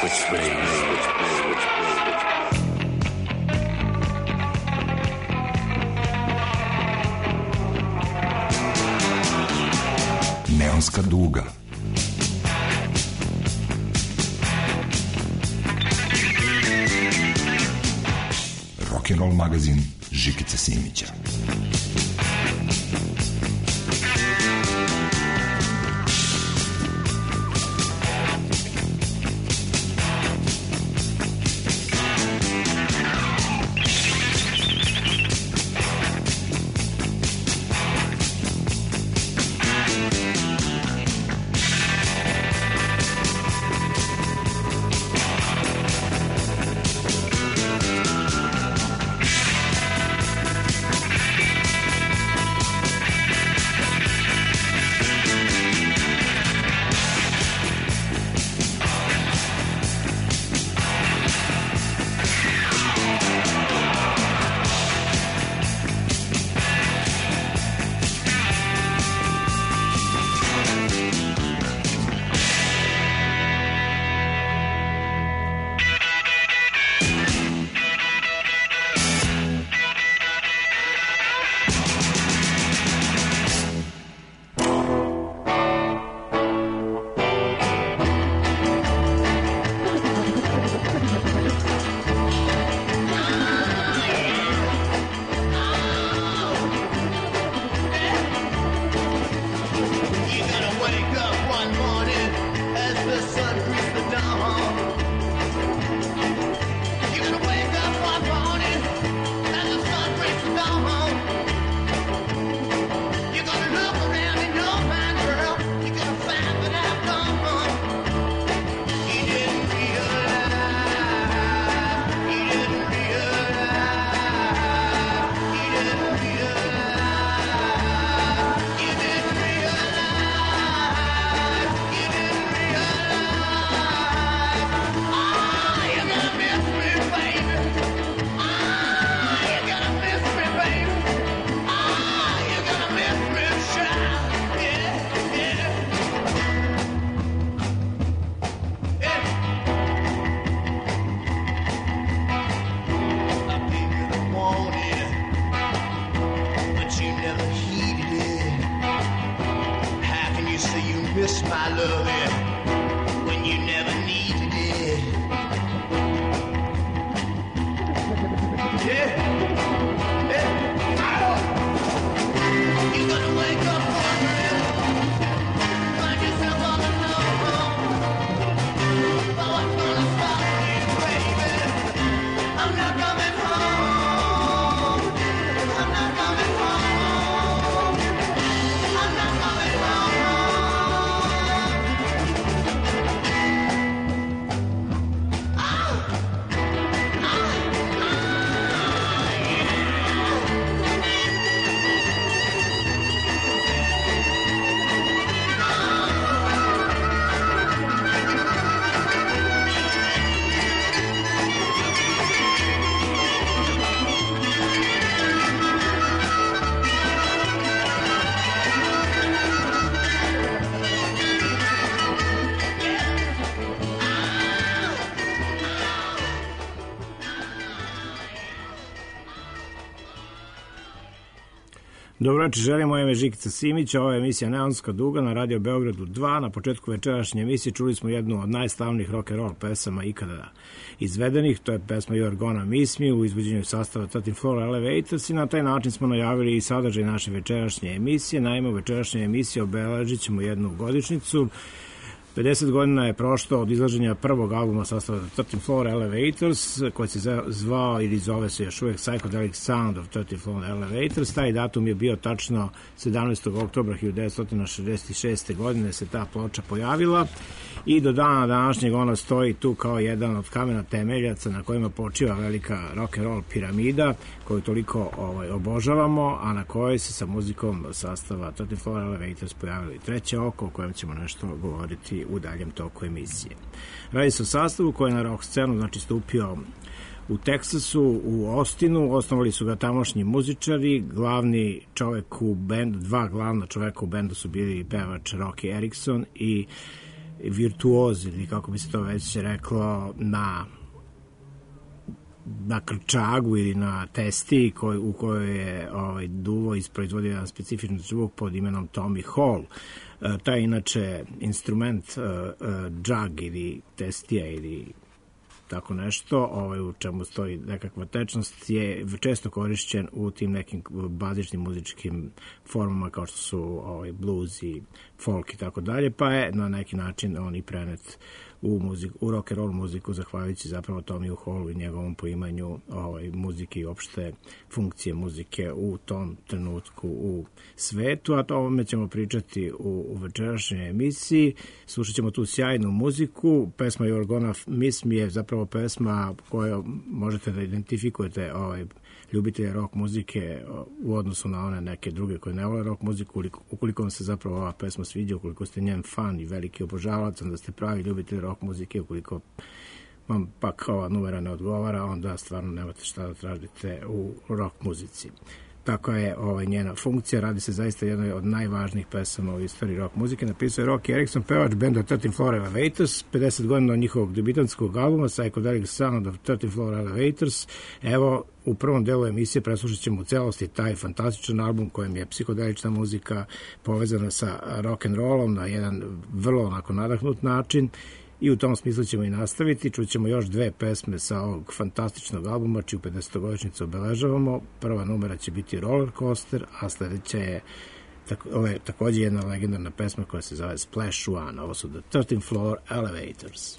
Neonska duga. Rock'n'roll magazin Žikice Simića. Dobro večer, želim, moje ime Žikica Simić, ovo je emisija Neonska duga na Radio Beogradu 2. Na početku večerašnje emisije čuli smo jednu od najslavnijih rock'n'roll pesama ikada izvedenih, to je pesma You're Gonna Miss Me u izvođenju sastava 13 Floor Elevators i na taj način smo najavili i sadržaj naše večerašnje emisije. Naime, u večerašnjoj emisiji obeležit ćemo jednu godišnjicu. 50 godina je prošlo od izlaženja prvog albuma sastava 13 Floor Elevators, koji se zvao ili zove se još uvijek Psychedelic Sound of 13 Floor Elevators. Taj datum je bio tačno 17. oktobra 1966. godine se ta ploča pojavila i do dana današnjeg ona stoji tu kao jedan od kamena temeljaca na kojima počiva velika rock'n'roll piramida koju toliko obožavamo, a na kojoj se sa muzikom sastava 13 Floor Elevators pojavili Treće oko, o kojem ćemo nešto govoriti u daljem toku emisije. Radi se o sastavu koji je na rock scenu stupio u Teksasu, u Austinu. Osnovali su ga tamošnji muzičari. Glavni čovek u bendu, dva glavna čoveka u bendu su bili pevač Rocky Erickson i virtuoz ili kako bi se to već reklo na krčagu ili na testi u kojoj je duvo isproizvodio jedan specifičan zvuk pod imenom Tommy Hall. Taj inače instrument džag ili testija ili tako nešto, u čemu stoji nekakva tečnost, je često korišćen u tim nekim bazičnim muzičkim formama kao što su blues i folk i tako dalje, pa je na neki način on i prenet u rock and roll muziku zahvaljujući zapravo Tommyu Hallu i njegovom poimanju muzike i opšte funkcije muzike u tom trenutku u svetu, a to ovome ćemo pričati u večerašnjoj emisiji. Slušat ćemo tu sjajnu muziku. Pesma You're Gonna Miss Me je zapravo pesma koju možete da identifikujete ljubitelje rock muzike u odnosu na one neke druge koje ne vole rock muziku. Ukoliko vam se zapravo ova pesma sviđa, ukoliko ste njen fan i veliki obožavac, onda ste pravi ljubitelj rock muzike. Ukoliko vam pak ova numera ne odgovara, onda stvarno nemate šta da tražite u rock muzici. Tako je njena funkcija. Radi se zaista jednoj od najvažnijih pesama u istoriji rock muzike. Napisao je Rocky Erickson, pevač benda 13 Floor Elevators, 50 godina od njihovog debitanskog albuma Psychedelic Sound of 13 Floor Elevators. Evo, u prvom delu emisije preslušat ćemo u celosti taj fantastičan album kojem je psihodelična muzika povezana sa rock and rollom na jedan vrlo onako nadahnut način. I u tom smislu ćemo i nastaviti. Čućemo još dve pesme sa ovog fantastičnog albuma, čiju 50-godišnjicu obeležavamo. Prva numera će biti Roller Coaster, a sledeća je takođe jedna legendarna pesma koja se zove Splash One. Ovo su The 13 Floor Elevators.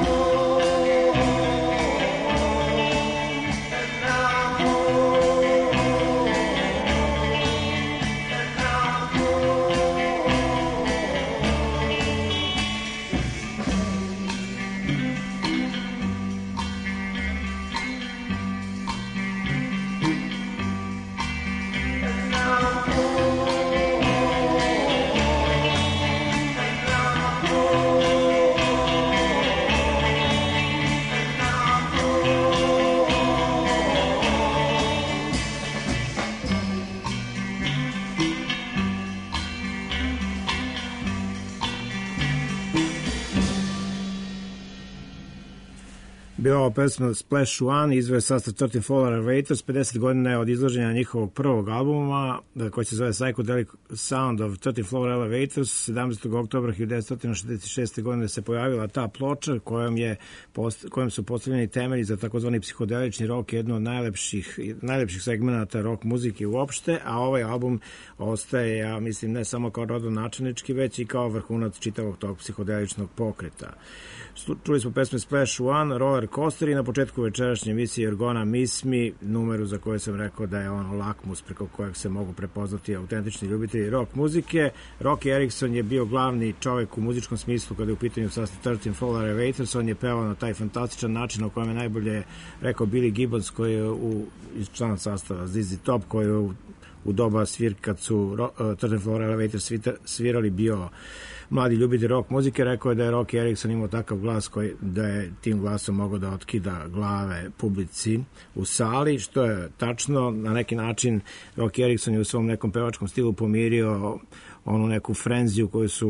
Bila ova pesma Splash One, izveo je sastav 13 Floor Elevators, 50 godina je od izloženja njihovog prvog albuma, koji se zove Psychedelic Sound of 13 Floor Elevators. 17. oktobra 1966. godine se pojavila ta ploča kojom su postavljeni temelji za takozvani psihodelični rock, jedno od najlepših segmenata rock muzike uopšte, a ovaj album ostaje, ja mislim, ne samo kao rodonačelnički, već i kao vrhunac čitavog tog psihodeličnog pokreta. Čuli smo pesme Splash One, Roller Coaster i na početku večerašnje emisije You're Miss Me, numeru za koju sam rekao da je on lakmus preko kojeg se mogu prepoznati autentični ljubitelji rock muzike. Rocky Erickson je bio glavni čovek u muzičkom smislu kada je u pitanju sastav 13 Floor Elevators. On je pevao na taj fantastičan način o kojem je najbolje rekao Billy Gibbons, koji je iz člana sastava ZZ Top, koji je u doba kad su 13 Floor Elevators svirali bio mladi ljubitelj rock muzike. Rekao je da je Rocky Erickson imao takav glas da je tim glasom mogao da otkida glave publici u sali, što je tačno. Na neki način Rocky Erickson je u svom nekom pevačkom stilu pomirio onu neku frenziju koju su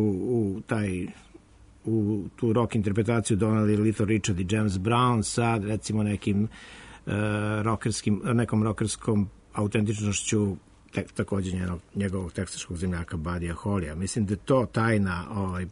u tu rock interpretaciju donali Little Richard i James Brown sa recimo nekom rockerskom autentičnošću takođe njegovog teksaškog zemljaka Buddyja Hollya. Mislim da je to tajna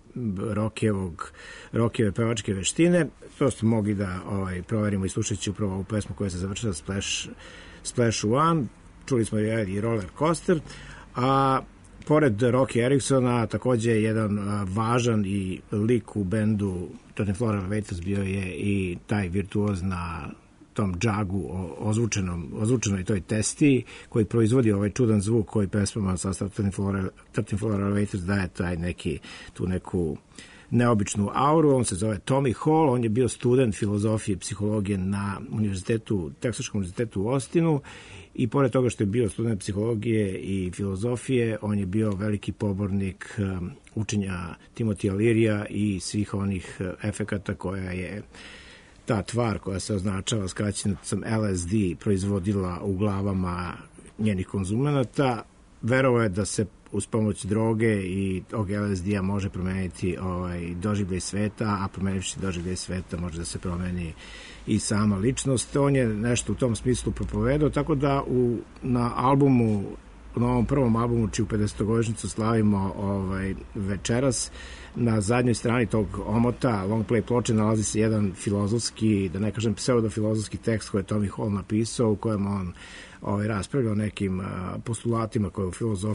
Rockijeve pevačke veštine. To ste mogli da proverimo i slušajući upravo ovu pesmu koja se završila Splash One. Čuli smo i Roller Coaster, a pored Rocky Ericksona takođe jedan važan i lik u bendu 13 Floor Elevators bio je i taj virtuoz na tom džagu ozvučenoj toj testi, koji proizvodi ovaj čudan zvuk koji pesmama sastav 13 Floor Elevators daje tu neku neobičnu auru. On se zove Tommy Hall, on je bio student filozofije i psihologije na Teksaškom univerzitetu u Austinu i pored toga što je bio student psihologije i filozofije, on je bio veliki pobornik učenja Timothea Learya i svih onih efekata koja je ta tvar koja se označava skraćenicom LSD proizvodila u glavama njenih konzumenata. Verovao je da se uz pomoć droge i tog LSD-a može promeniti doživljaj sveta, a promenivši doživljaj sveta može da se promeni i sama ličnost. On je nešto u tom smislu propovedao, tako da na ovom prvom albumu, čiju 50-godišnjicu slavimo večeras, na zadnjoj strani tog omota long play ploče nalazi se jedan filozofski, da ne kažem pseudofilozofski tekst koji je Tommy Hall napisao, u kojem on raspravljao nekim postulatima koje u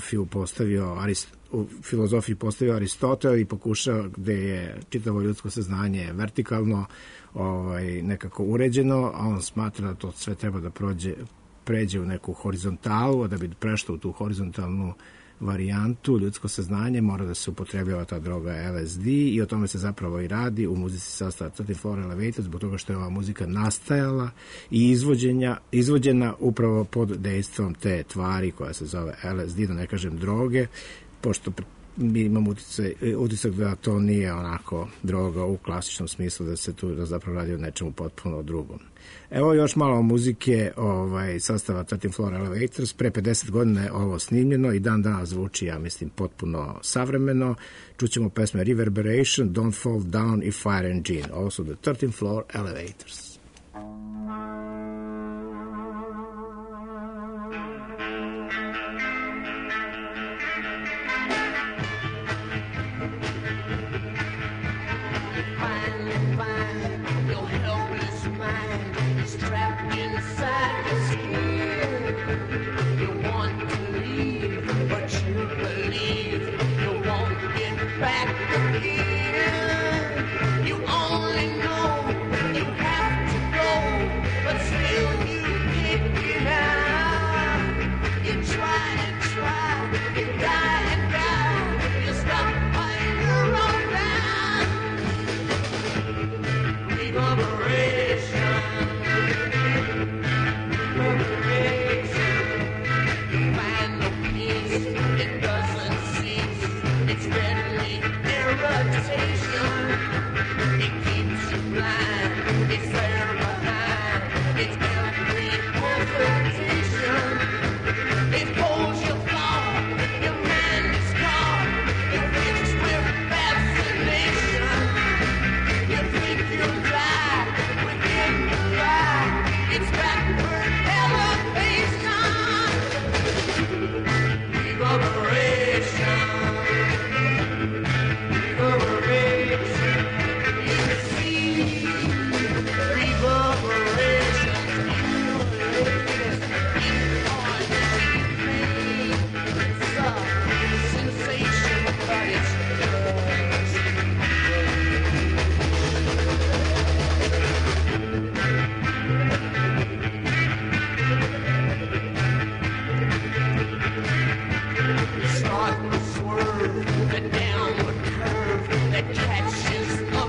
filozofiji postavio Aristotel i pokušao, gde je čitavo ljudsko saznanje vertikalno nekako uređeno, a on smatra da to sve treba da pređe u neku horizontalu, a da bi prešlo u tu horizontalnu varijantu ljudsko saznanje mora da se upotrebljava ta droga LSD i o tome se zapravo i radi u muzici sastava 13 Floor Elevators, zbog toga što je ova muzika nastajala i izvođena upravo pod dejstvom te tvari koja se zove LSD, da ne kažem droge, pošto mi imamo utisak da to nije onako droga u klasičnom smislu, da se tu zapravo radi o nečemu potpuno drugom. Evo još malo muzike sastava 13 Floor Elevators. Pre 50 godina je ovo snimljeno i dan danas zvuči, ja mislim, potpuno savremeno. Čućemo pesme Reverberation, Don't Fall Down i Fire Engine. Ovo su The 13 Floor Elevators. Back again, you only know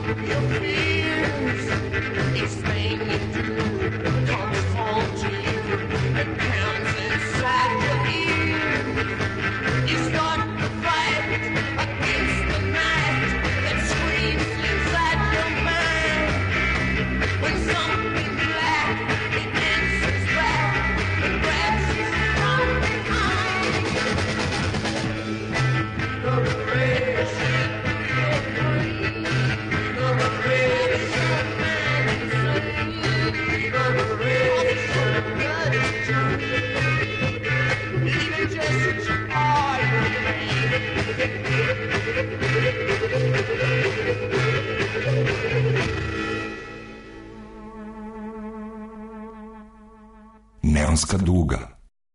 Neonska duga.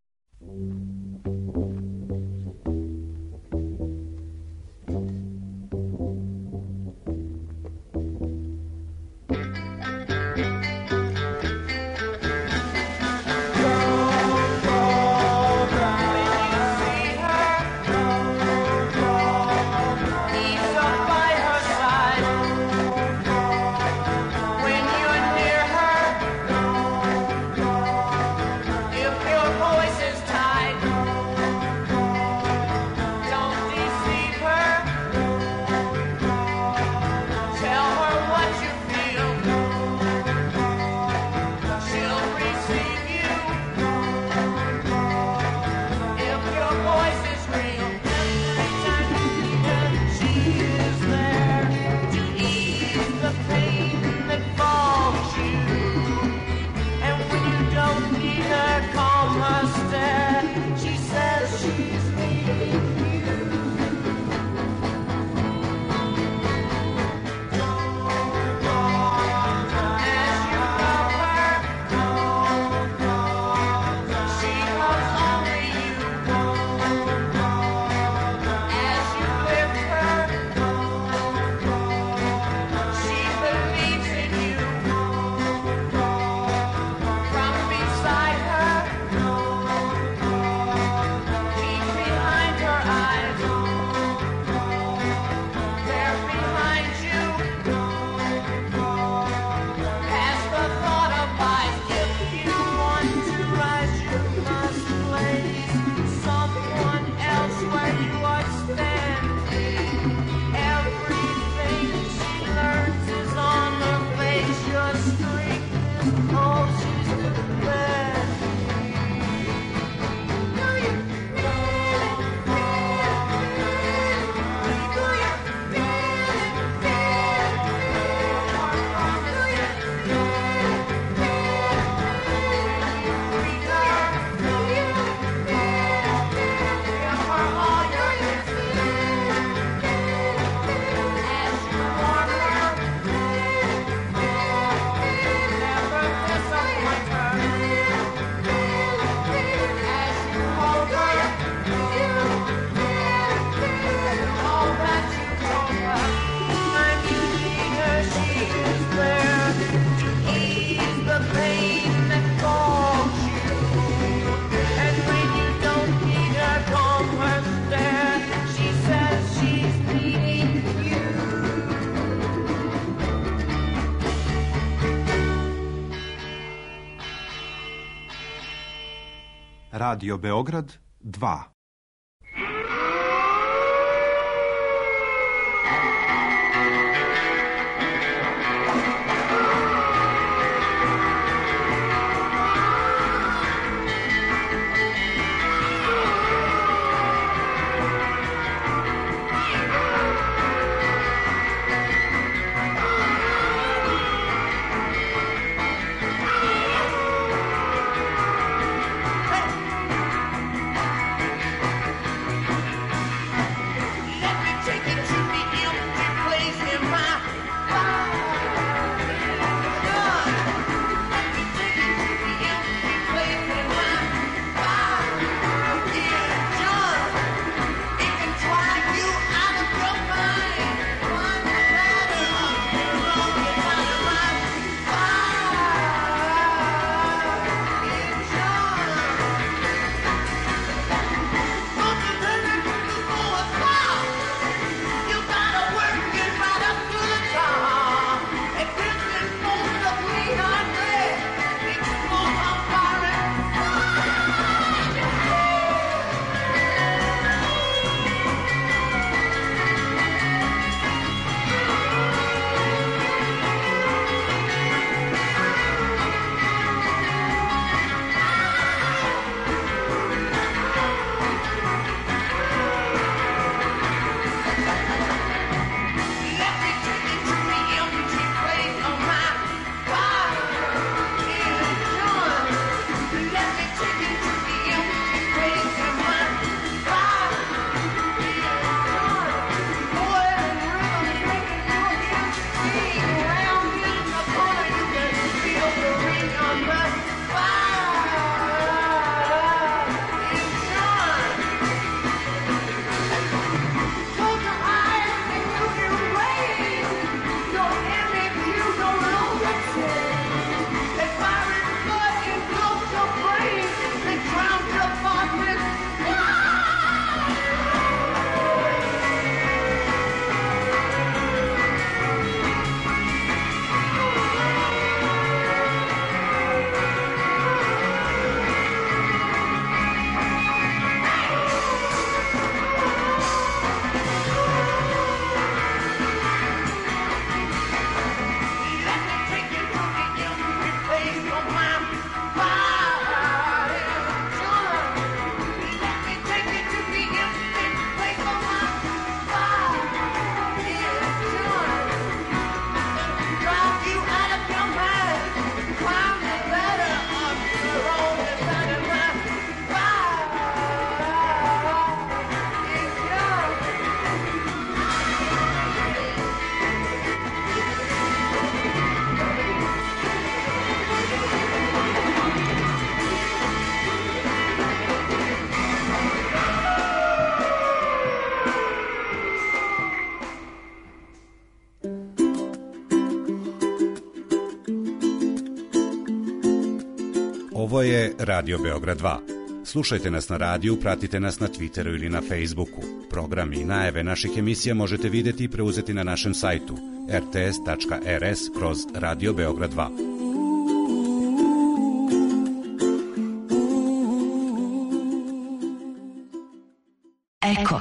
Radio Beograd 2. Ovo je Radio Beograd 2. Slušajte nas na radiju, pratite nas na Twitteru ili na Facebooku. Programi i najave naših emisija možete vidjeti i preuzeti na našem sajtu rts.rs/Radio Beograd 2. Eko.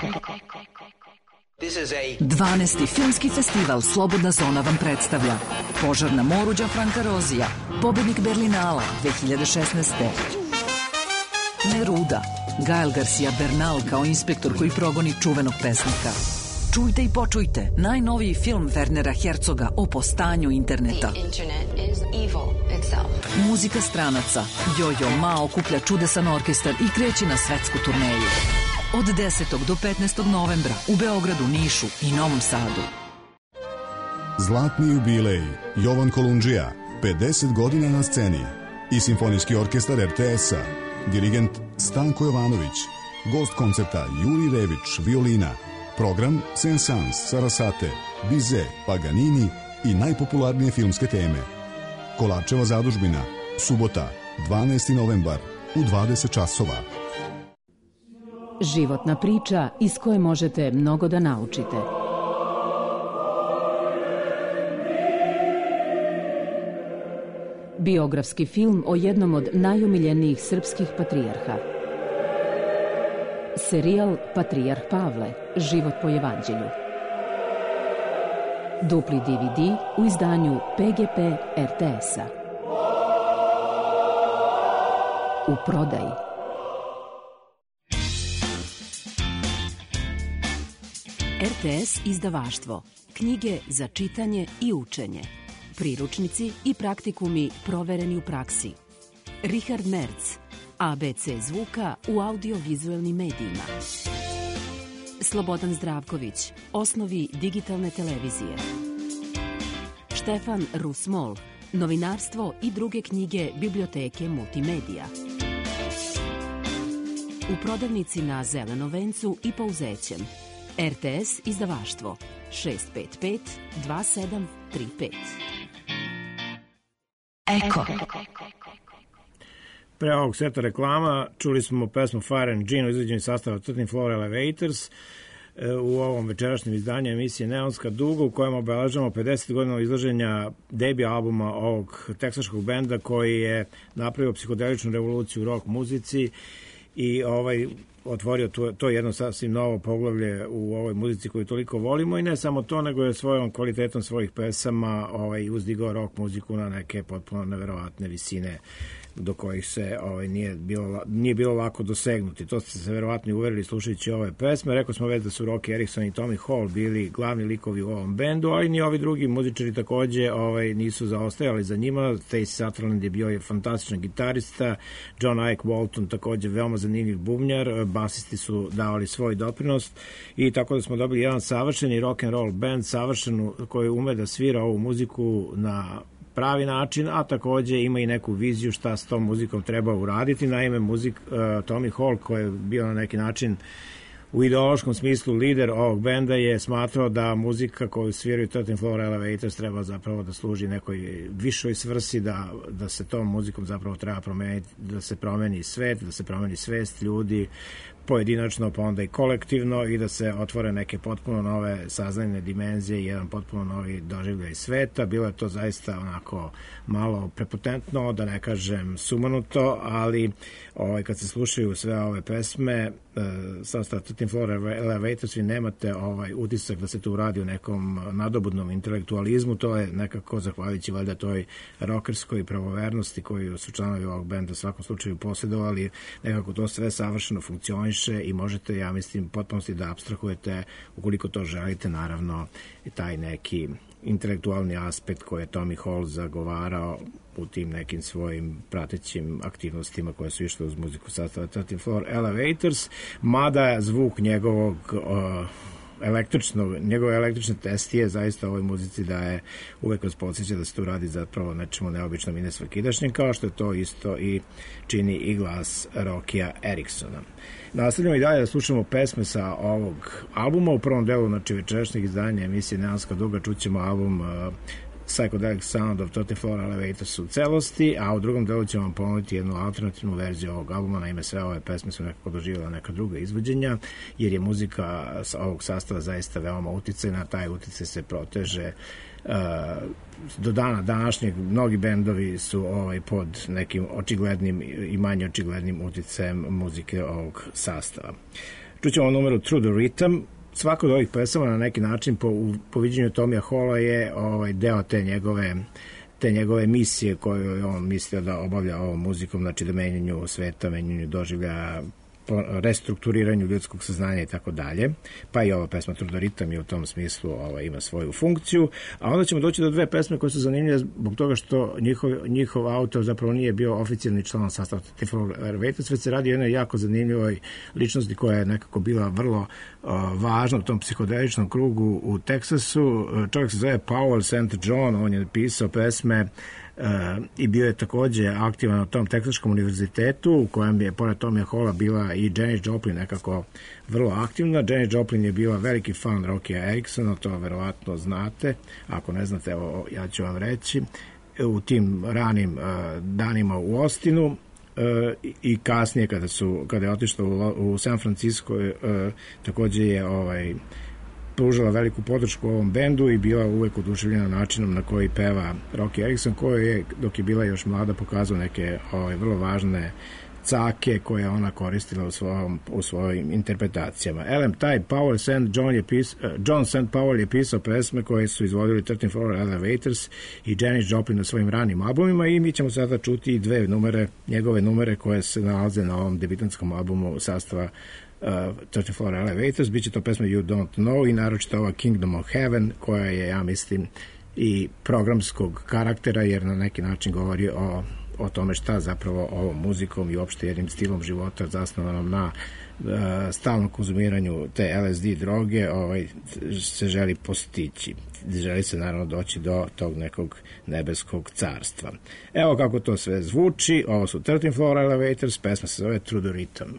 12. filmski festival Slobodna zona vam predstavlja Požar na moru Gianfranca Rosija, pobednik Berlinala 2016. Neruda, Gael Garcia Bernal kao inspektor koji progoni čuvenog pesnika. Čujte i počujte najnoviji film Wernera Herzoga o postanju interneta. Muzika stranaca. Jojo Ma okuplja čudesan orkestar i kreće na svetsku turneju. Od 10. do 15. novembra u Beogradu, Nišu i Novom Sadu. Zlatni jubilej Jovan Kolundžija, 50 godina na sceni i Simfonijski orkestar RTS-a, dirigent Stanko Jovanović, gost koncerta Juri Rević, violina, program Saint-Saëns, Sarasate, Bizet, Paganini i najpopularnije filmske teme. Kolarčeva zadužbina, subota, 12. novembar u 20 časova. Životna priča iz koje možete mnogo da naučite. Biografski film o jednom od najomiljenijih srpskih patrijarha. Serijal Patrijarh Pavle, život po evanđelju. Dupli DVD u izdanju PGP RTS-a. U prodaji. RTS izdavaštvo. Knjige za čitanje i učenje. Priručnici i praktikumi provereni u praksi. Richard Merz. ABC zvuka u audiovizualnim medijima. Slobodan Zdravković. Osnovi digitalne televizije. Štefan Rusmol. Novinarstvo i druge knjige biblioteke multimedija. U prodavnici na Zelenom vencu i Pauzećem. RTS izdavaštvo 655 2735. Eko. Pre ovog seta reklama čuli smo pesmu Fire and Gin u izvođenju sastava 13 Floor Elevators u ovom večerašnjem izdanju emisije Neonska duga u kojem obeležavamo 50 godina izlaženja debi albuma ovog teksaškog benda koji je napravio psihodeličnu revoluciju u rock muzici i otvorio to jedno sasvim novo poglavlje u ovoj muzici koju toliko volimo i ne samo to, nego je svojom kvalitetom svojih pesama uzdigao rock muziku na neke potpuno neverovatne visine do kojih se nije bilo lako dosegnuti. To ste se verovatno uverili slušajući ove pesme. Rekao smo već da su Rocky Erickson i Tommy Hall bili glavni likovi u ovom bendu, ali ni ovi drugi muzičari takođe nisu zaostajali za njima. Stacey Sutherland je bio fantastičan gitarista, John Ike Walton takođe veoma zanimljiv bubnjar, basisti su davali svoj doprinos i tako da smo dobili jedan savršeni rock and roll band, savršenu koji ume da svira ovu muziku na pravi način, a takođe ima i neku viziju šta s tom muzikom treba uraditi. Naime, Tommy Hall, koji je bio na neki način u ideološkom smislu lider ovog benda, je smatrao da muzika koju sviraju 13 Floor Elevators treba zapravo da služi nekoj višoj svrsi, da se tom muzikom zapravo treba promeniti, da se promeni svet, da se promeni svest ljudi, pojedinačno, pa onda i kolektivno i da se otvore neke potpuno nove saznajne dimenzije i jedan potpuno novi doživljaj sveta. Bilo je to zaista onako malo prepotentno, da ne kažem sumanuto, ali kad se slušaju sve ove pesme sastava 13 Floor Elevators, vi nemate utisak da se tu radi o nekom nadobudnom intelektualizmu. To je nekako zahvaljujući valjda toj rokerskoj pravovernosti koju su članovi ovog benda u svakom slučaju posjedovali. Nekako to sve savršeno funkcioniše i možete, ja mislim, potpunosti da apstrahujete, ukoliko to želite, naravno, taj neki intelektualni aspekt koji je Tommy Hall zagovarao u tim nekim svojim pratećim aktivnostima koje su išle uz muziku sastava 13 Floor Elevators, mada zvuk njegove električne testije zaista ovoj muzici daje, uvek vas podsjeća da se tu radi zapravo nečemu neobičnom i nesvakidašnjem, kao što je to isto i čini i glas Rockya Ericksona. Nastavljamo i dalje da slušamo pesme sa ovog albuma. U prvom delu, znači, večerašnjeg izdanja emisije Neonska duga čućemo album Psychedelic Sound of 34 Elevators u celosti, a u drugom delu ćemo vam ponuditi jednu alternativnu verziju ovog albuma. Naime, sve ove pesme su nekako doživjela neka druga izvođenja, jer je muzika ovog sastava zaista veoma uticajna. Taj uticaj se proteže do dana današnjeg. Mnogi bendovi su pod nekim očiglednim i manje očiglednim uticajem muzike ovog sastava. Čućemo numeru Through the Rhythm. Svako od ovih pesama na neki način po viđenju Tomija Halla je deo te njegove misije koju je on mislio da obavlja ovom muzikom, znači da menjanju sveta, menjanju doživlja, restrukturiranju ljudskog saznanja i tako dalje. Pa i ova pesma Through the Rhythm je u tom smislu ima svoju funkciju. A onda ćemo doći do dve pesme koje su zanimljive zbog toga što njihov autor zapravo nije bio oficijalni član sastava 34 Elevators, već se radi o jednoj jako zanimljivoj ličnosti koja je nekako bila vrlo važna u tom psihodeličnom krugu u Teksasu. Čovjek se zove Powell St. John, on je pisao pesme i bio je takođe aktivan na tom Teksaškom univerzitetu u kojem je pored Tomija Halla bila i Janis Joplin nekako vrlo aktivna. Janis Joplin je bila veliki fan Rockya Ericksona, to verovatno znate, ako ne znate, evo ja ću vam reći. U tim ranim danima u Austinu i kasnije kada je otišla u San Francisco, takođe je pružala veliku podršku ovom bendu i bila uvek oduševljena načinom na koji peva Rocky Erickson, koji je, dok je bila još mlada, pokazao neke vrlo važne cake koje ona koristila u svojim interpretacijama. John St. Powell je pisao pesme koje su izvodili 34 Elevators i Janis Joplin na svojim ranim albumima, i mi ćemo sada čuti njegove numere koje se nalaze na ovom debitantskom albumu sastava 34 Elevators. Biće to pesma You Don't Know i naročito ova Kingdom of Heaven, koja je, ja mislim, i programskog karaktera, jer na neki način govori o tome šta zapravo ovom muzikom i uopšte jednim stilom života zasnovanom na stalnom konzumiranju te LSD droge se želi postići. Želi se naravno doći do tog nekog nebeskog carstva. Evo kako to sve zvuči. Ovo su 34 Elevators, pesma se zove Through the Rhythm.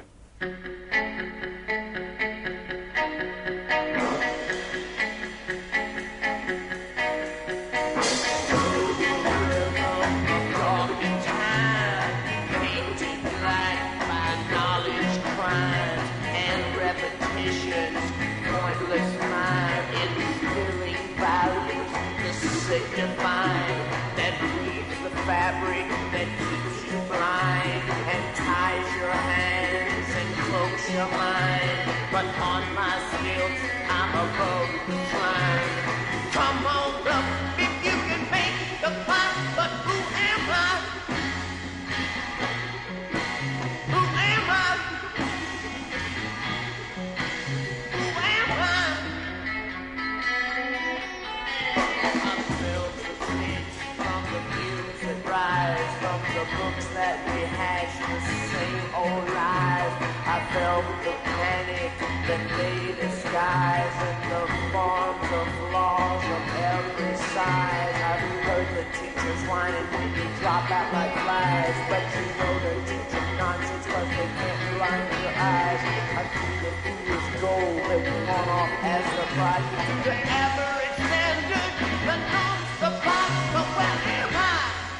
But on my skills, I'm above the climb. Come on up if you can make the climb. But who am I? Who am I? Who am I? I'm filled with things from the views that rise, from the books that rehash the same old lies. I felt the panic that they disguise in the forms of laws of every size. I've heard the teachers whining when you drop out like flies, but you know the teacher nonsense cause they can't blind your eyes. I think the foolish gold that went off as the prize to the average standard, the norms the box, but where am I?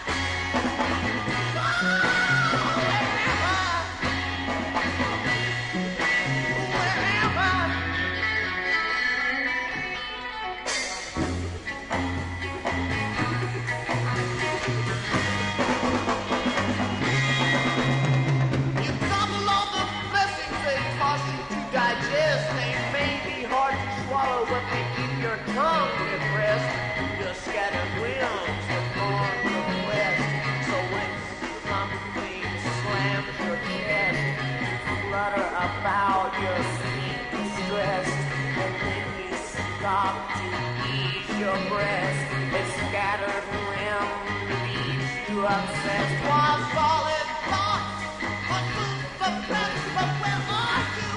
About your sweet distress, and then you stop to ease your breast. Its scattered rim leaves you obsessed. While solid thoughts on move the best, but where are you?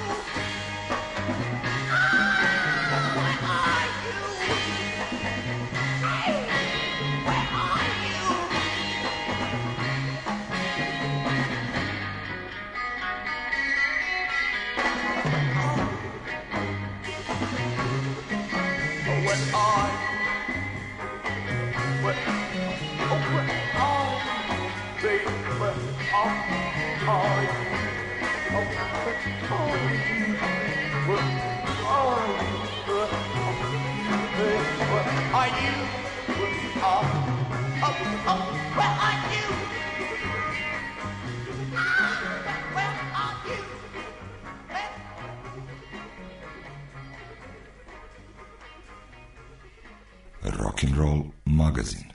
Where are you? Hey, where are you? What are you? where are you, baby, where are you? Oh, where are you? Where are you? Where are you? Where are you? Rock and Roll magazin.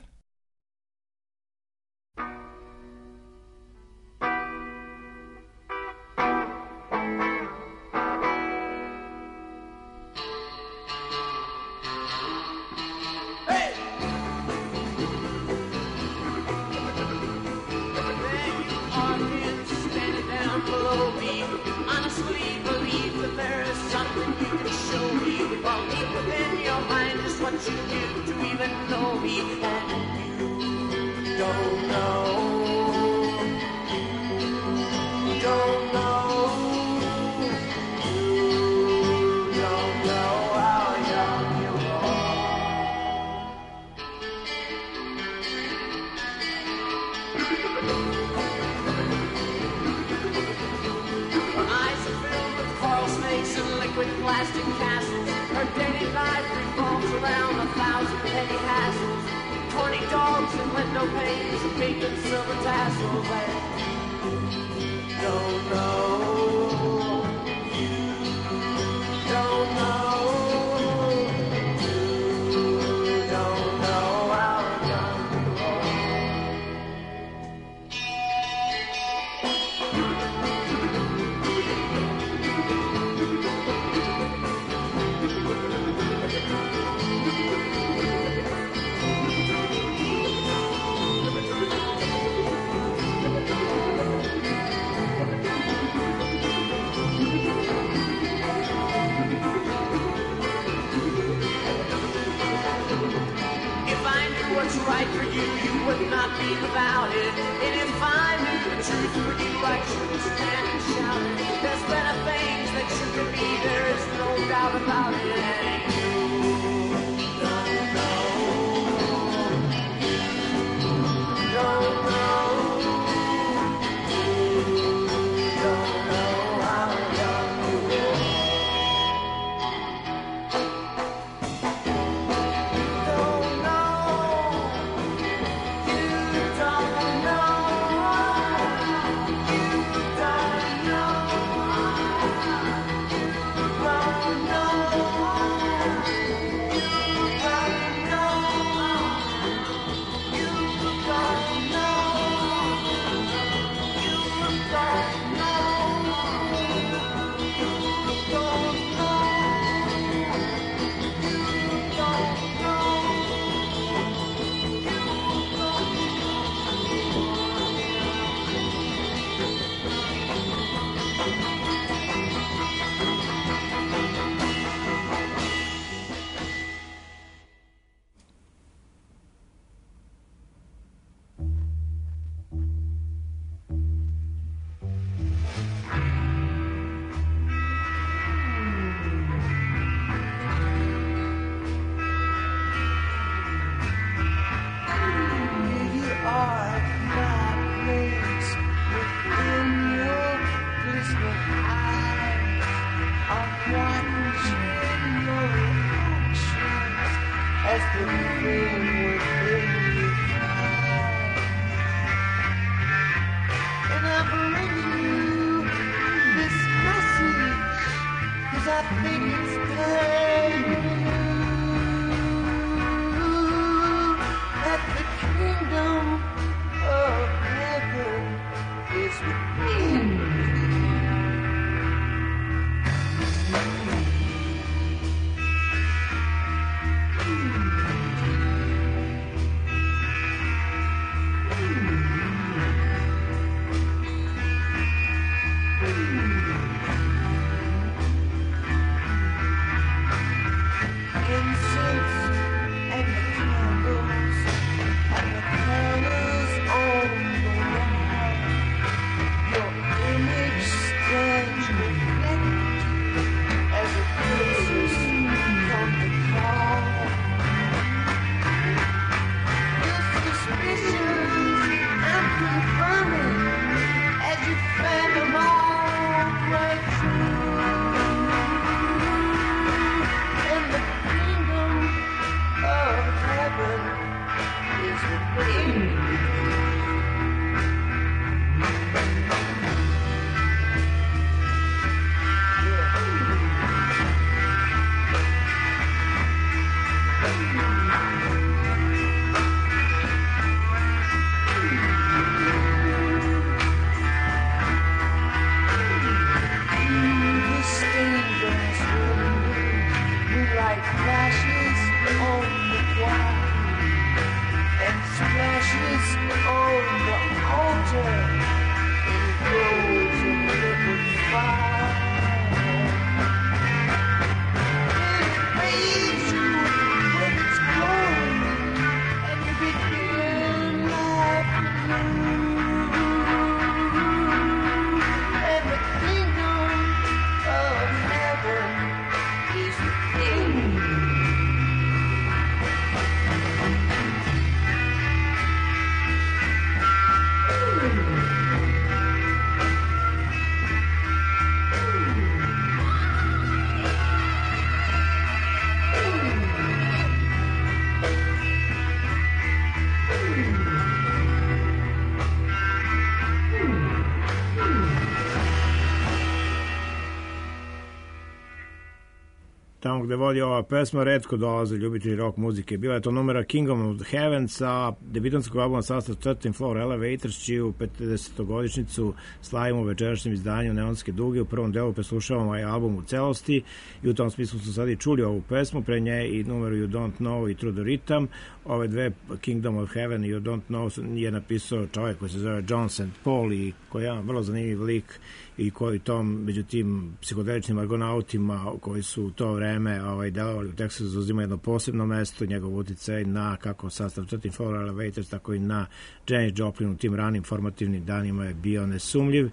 Tamo gde vodi ova pesma redko dolaze ljubitelji rock muzike. Bila je to numera Kingdom of Heaven sa debitanskog albuma sastav 13 Floor Elevators, čiju 50-godišnjicu slavimo u večerašnjem izdanju Neonske duge. U prvom delu preslušavamo ovaj album u celosti i u tom smislu su sad i čuli ovu pesmu, pre nje i numeru You Don't Know i Through the Rhythm. Ove dve, Kingdom of Heaven i You Don't Know, je napisao čovjek koji se zove John St. Paul i koji je vrlo zanimljiv lik i koji tom, među tim psihodeličnim argonautima koji su u to vreme delovali u Teksasu, zauzima jedno posebno mesto, njegov uticaj na kako sastav 13 Floor Elevators, tako i na Janis Joplin u tim ranim formativnim danima je bio nesumljiv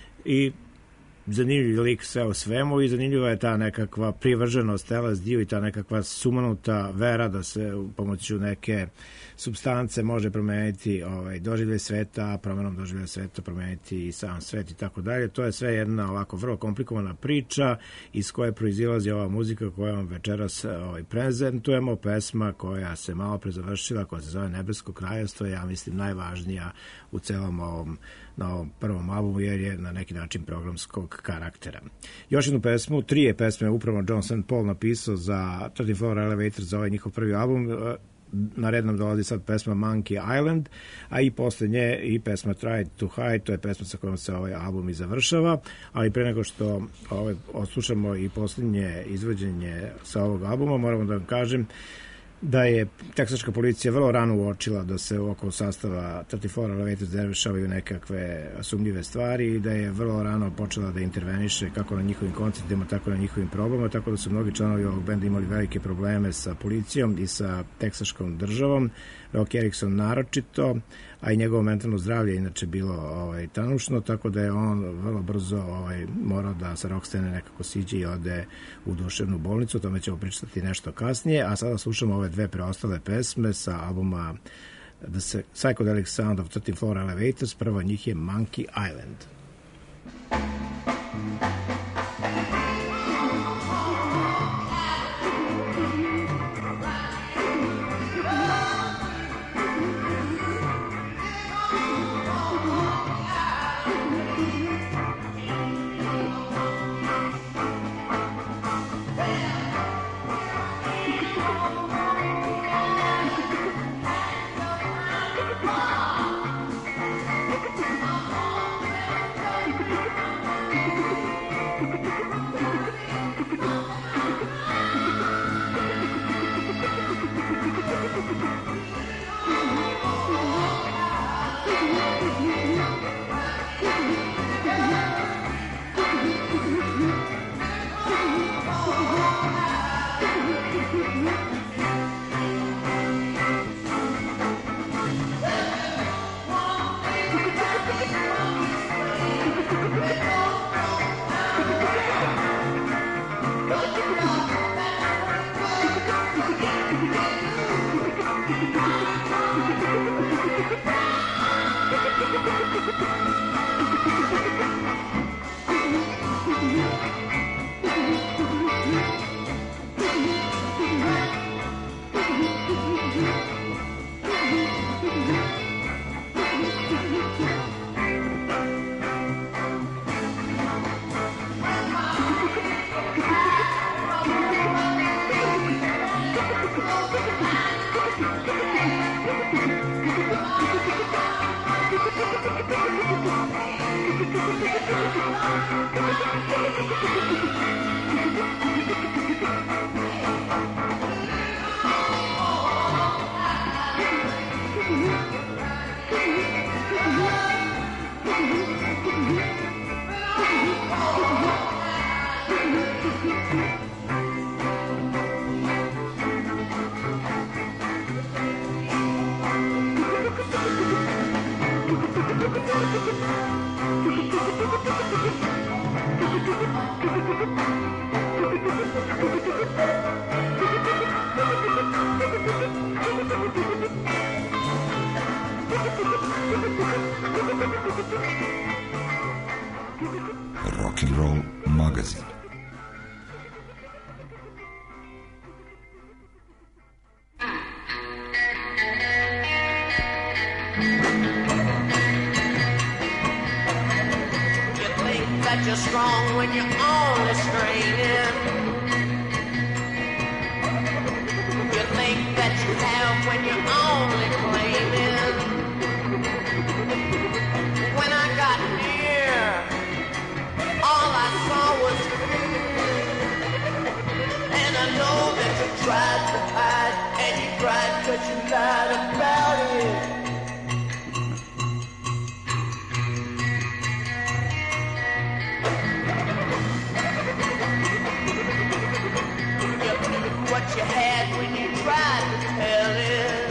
i zanimljiv lik sve o svemu i zanimljiva je ta nekakva privrženost LSD-u i ta nekakva sumanuta vera da se pomoću neke supstance može promeniti doživljaj sveta, a promenom doživljaja sveta promeniti i sam svet i tako dalje. To je sve jedna ovako vrlo komplikovana priča iz koje proizilazi ova muzika koju vam večeras prezentujemo, pesma koja se malo pre završila, koja se zove Nebesko kraljevstvo, ja mislim najvažnija u celom na ovom prvom albumu, jer je na neki način programskog karaktera. Još jednu pesmu, 3 pesme upravo John St. Paul napisao za 13 Floor Elevators, za ovaj njihov prvi album. Na red nam dolazi sad pesma Monkey Island, a i posle nje i pesma Try to Hide, to je pesma sa kojom se ovaj album i završava, ali pre nego što odslušamo i poslednje izvođenje sa ovog albuma, moramo da vam kažem da je teksaška policija vrlo rano uočila da se oko sastava 13 Floor Elevators dešavaju nekakve sumnjive stvari i da je vrlo rano počela da interveniše kako na njihovim koncertima, tako na njihovim probama, tako da su mnogi članovi ovog benda imali velike probleme sa policijom i sa teksaškom državom. Rock Erickson naročito, a i njegovo mentalno zdravlje inače bilo tanušno, tako da je on vrlo brzo morao da sa rock scene nekako siđe i ode u duševnu bolnicu. O tome ćemo pričati nešto kasnije, a sada slušamo ove dve preostale pesme sa albuma The Psychedelic Sound of 13 Floor Elevators. Prvo njih je Monkey Island. Rock and Roll magazin. That you're strong when you're only straining. You think that you have when you're only claiming. When I got near, all I saw was fear. And I know that you tried to hide, and you cried 'cause you lied about it. What you had when you tried to tell it.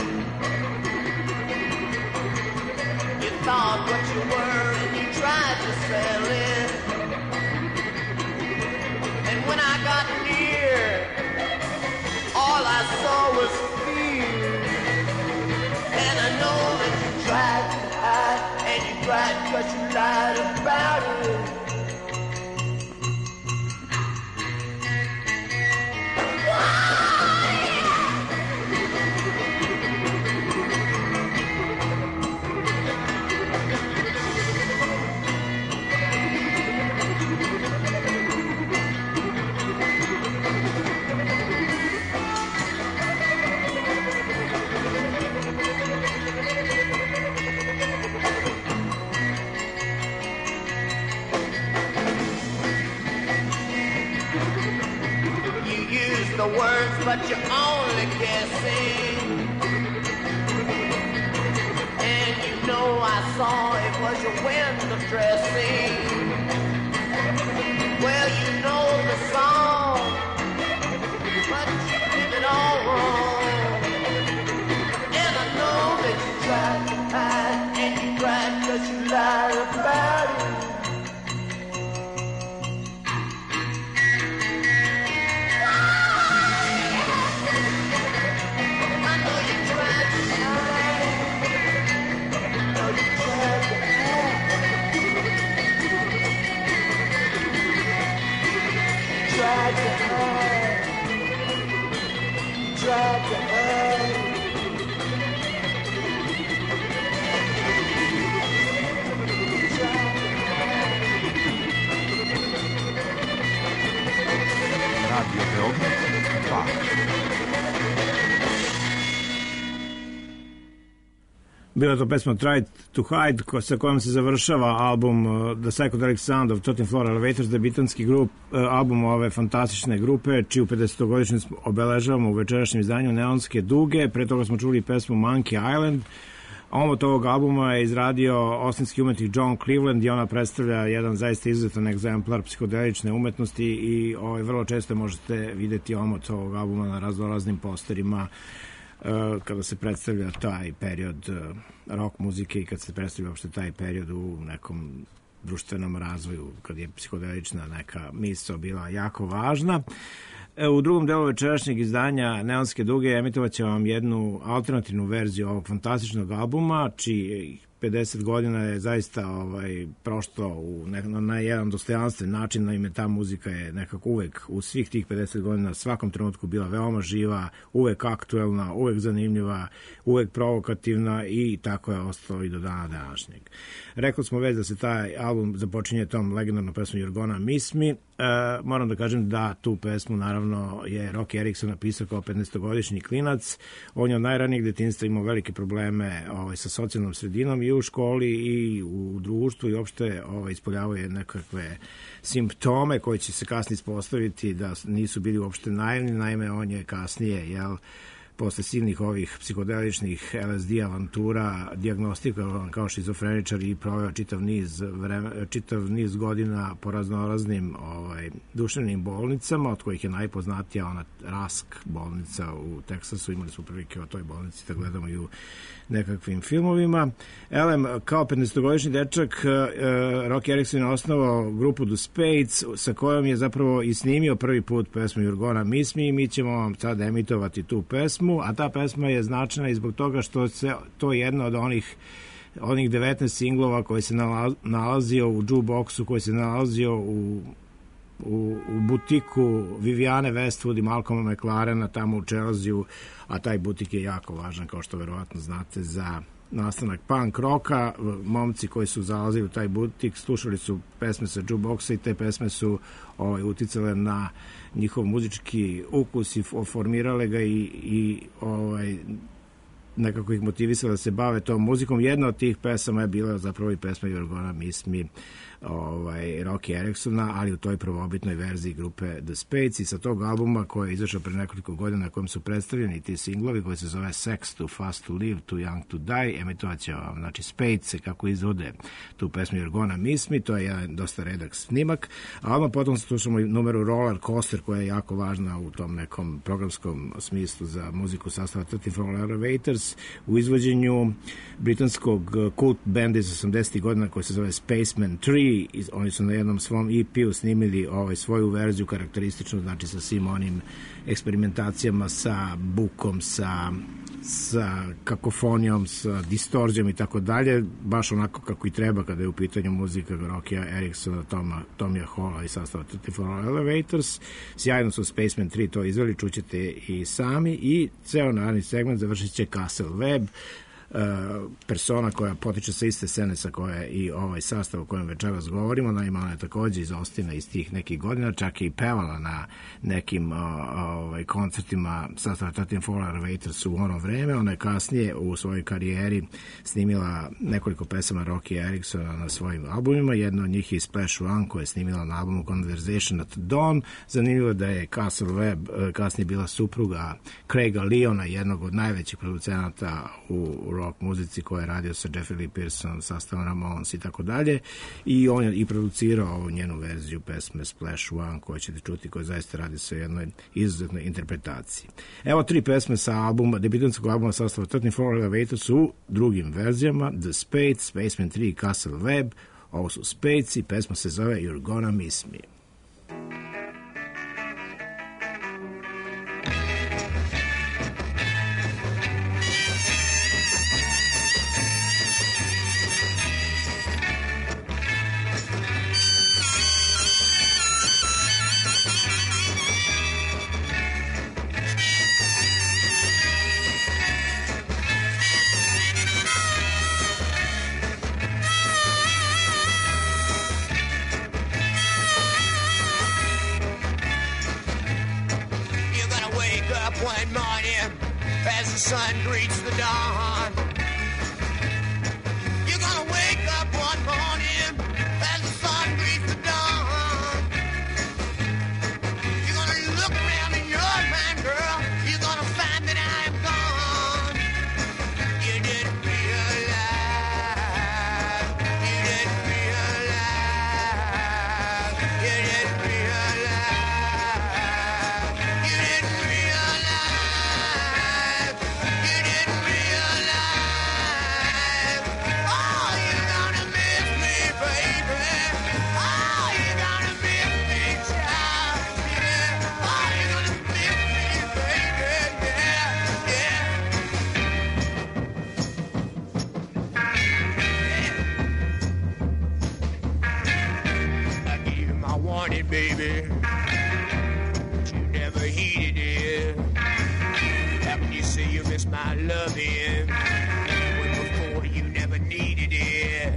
You thought what you were and you tried to sell it. And when I got near, all I saw was fear. And I know that you tried to hide, and you cried 'cause you lied about it. The words, but you're only guessing. And you know I saw it was your window dressing. Well, you know the song, but you did it all wrong. And I know that you tried to hide, and you cried 'cause you lied about it. Radio Beograd 2. Bila je to pesma Try to Hide, sa kojom se završava album The Psychedelic Sound of 13 Floor Elevators, debitanski album ove fantastične grupe, čiju 50-godišnjicu obeležavamo u večerašnjem izdanju Neonske duge. Pre toga smo čuli pesmu Monkey Island. Omot ovog albuma je izradio ostinski umetnik John Cleveland i ona predstavlja jedan zaista izuzetan egzemplar psihodelične umetnosti i vrlo često možete videti omot ovog albuma na raznoraznim posterima kada se predstavlja taj period rock muzike i kad se predstavlja uopšte taj period u nekom društvenom razvoju, kad je psihodelična neka misao bila jako važna. U drugom delu večerašnjeg izdanja Neonske duge emitovat će vam jednu alternativnu verziju ovog fantastičnog albuma, čiji 50 godina je zaista prošlo na jedan dostojanstven način, naime ta muzika je nekako uvek u svih tih 50 godina svakom trenutku bila veoma živa, uvek aktuelna, uvek zanimljiva, uvek provokativna i tako je ostalo i do dana današnjeg. Rekli smo već da se taj album započinje tom legendarnom pesmom You're Gonna Miss Me. Moram da kažem da tu pesmu naravno je Roky Erickson napisao kao 15-godišnji klinac. On je od najranijeg detinjstva imao velike probleme sa socijalnom sredinom i u školi i u društvu i uopšte ispoljavao je nekakve simptome koji će se kasnije ispostaviti da nisu bili uopšte naivni. Naime, on je kasnije, posle silnih ovih psihodeličnih LSD avantura dijagnostikovan kao šizofreničar i proveo čitav niz godina po raznoraznim duševnim bolnicama, od kojih je najpoznatija ona Rask bolnica u Teksasu. Imali smo prilike o toj bolnici da gledamo i u nekakvim filmovima. Elem, kao 15-godišnji dečak, Roky Erickson je osnovao grupu The Spades, sa kojom je zapravo i snimio prvi put pesmu You're Gonna Miss Me i mi ćemo vam sad emitovati tu pesmu, a ta pesma je značajna i zbog toga što se to je jedna od onih 19 singlova koji se nalazio u jukeboxu, koji se nalazio u butiku Viviane Westwood i Malcolma McLarena tamo u Chelsea, a taj butik je jako važan, kao što verovatno znate, za nastanak punk roka. Momci koji su zalazili u taj butik slušali su pesme sa jukeboxa i te pesme su uticale na njihov muzički ukus i formirale ga i nekako ih motivisala da se bave tom muzikom. Jedna od tih pesama je bila zapravo i pesma You're Gonna Miss Me Roky Ericksona, ali u toj prvobitnoj verziji grupe The Spades i sa tog albuma koji je izašao pre nekoliko godina na kojem su predstavljeni ti singlovi koji se zove Sex, Too Fast to Live, Too Young to Die, emitovat će vam, Spades kako izvode tu pesmu You're Gonna Miss Me, to je jedan dosta redak snimak, a odmah potom slušamo numeru Roller Coaster koja je jako važna u tom nekom programskom smislu za muziku sastava 34 Elevators u izvođenju britanskog kult benda iz 80. godina koji se zove Spaceman 3. Oni su na jednom svom EP-u snimili svoju verziju karakterističnu, znači sa svim onim eksperimentacijama sa bukom, sa kakofonijom, sa distorzijom i tako dalje, baš onako kako i treba kada je u pitanju muzika Rokya Ericksona, Tomija Halla i sastava 34 Elevators. Sjajno su Spaceman 3 to izveli, čućete i sami i ceo naravni segment završit će Castle Webb, persona koja potiče sa iste scene sa koje i ovaj sastav o kojem večeras govorimo. Naime, ona je takođe iz Austina iz tih nekih godina, čak je i pevala na nekim koncertima sastava 34 Elevators u ono vreme. Ona je kasnije u svojoj karijeri snimila nekoliko pesama Roky Ericksona na svojim albumima. Jedna od njih je Splash One koja je snimila na albumu Conversation at Dawn. Zanimljivo da je Castle Webb kasnije bila supruga Craiga Leona, jednog od najvećih producenata u rock muzici koja je radio sa Jeffrey Lee Pearson, sastavom Ramones i tako dalje, i on je i producirao njenu verziju pesme Splash One koju ćete čuti, koja zaista radi se o jednoj izuzetnoj interpretaciji. Evo 3 pesme sa debitanskog albuma sastava 34 Elevators u drugim verzijama: The Spades, Spaceman 3 i Castle Webb. Ovo su Spades i pesma se zove You're Gonna Miss Me. Sun greets the dawn. You're gonna wake up one morning as the sun greets the dawn. You're gonna look around in your mind, girl. You're gonna find that I am gone. You didn't realize. You didn't realize. You didn't realize. You didn't realize. You didn't realize. baby. You never heeded it. How can you say you miss my loving when before you never needed it?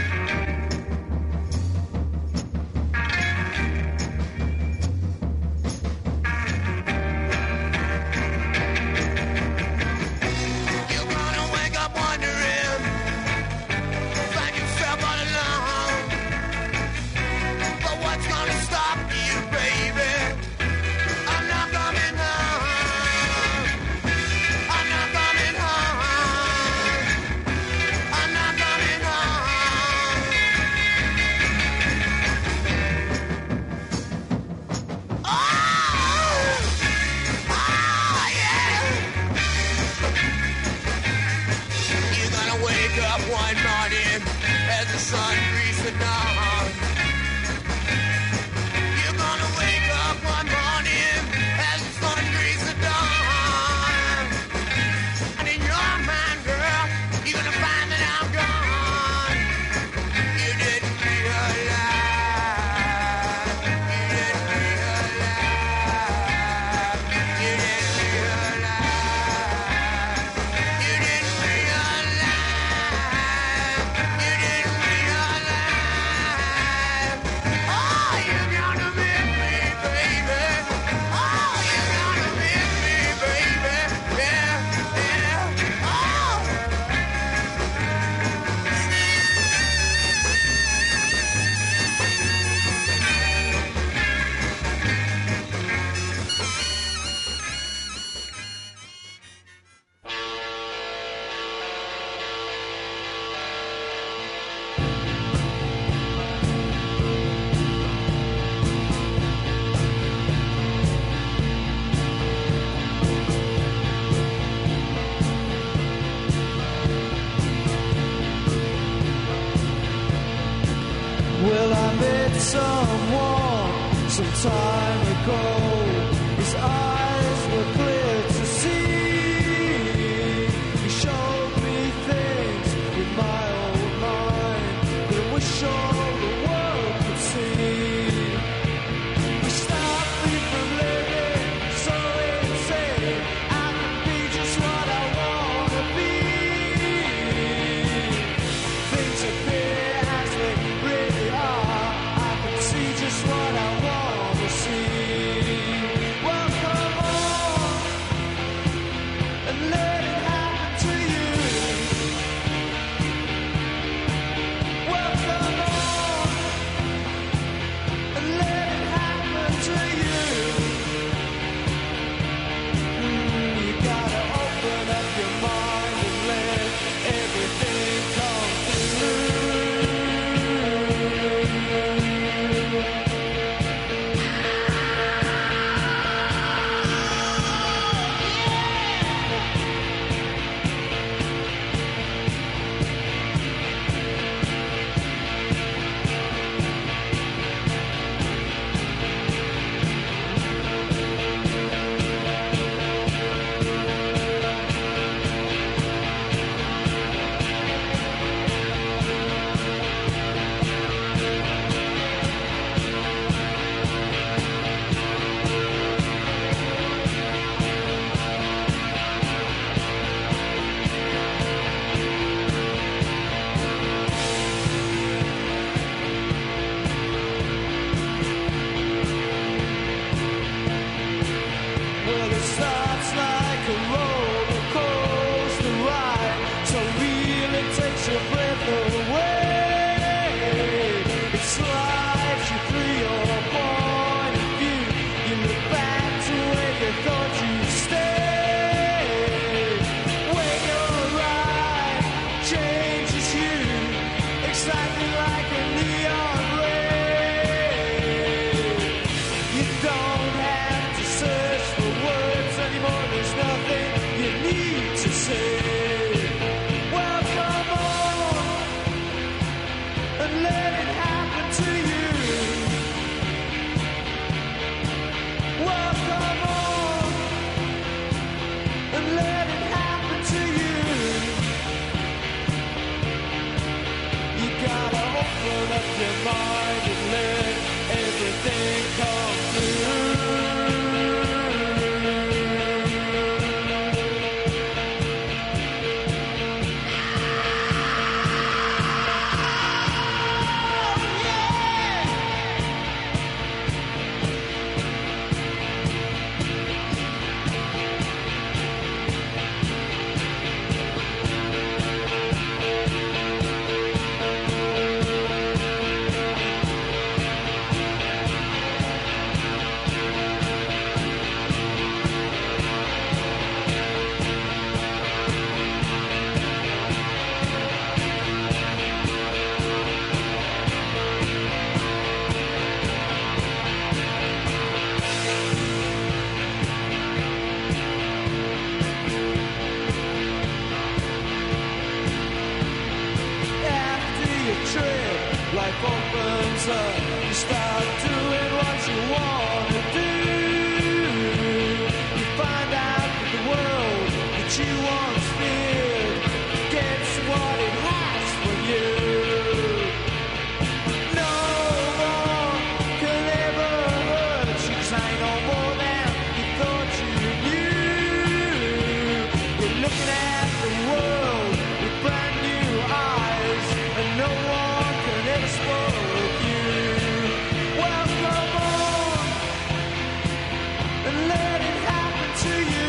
Well, I met someone some time ago. His eyes were clear to see. He showed me things in my own mind that I wish all the world could see. He stopped me from living so insane. I could be just what I want to be. Things appear as they really are. I can see just what I want to see. Well, come on and let it happen to you. Well, come on and let it happen to you. You gotta open up your mind and let everything come through. Well, it starts like a roller coaster ride, so real it takes your breath away. It slides you through your point of view. You look back to where you thought you'd stay. When your ride changes you, exactly like a neon ray. You don't have to search for words anymore. There's nothing you need to say. Well, come on and let it happen to you. Well, come on and let it happen to you. You gotta open up your mind and let everything life opens up. You start doing what you want to do. You find out that the world that you once feared gets what it has for you. No one can ever hurt you, 'cause ain't no more than you thought you knew. You're looking at the world with brand new eyes, and no one can ever spoil you. Well, come on and let it happen to you.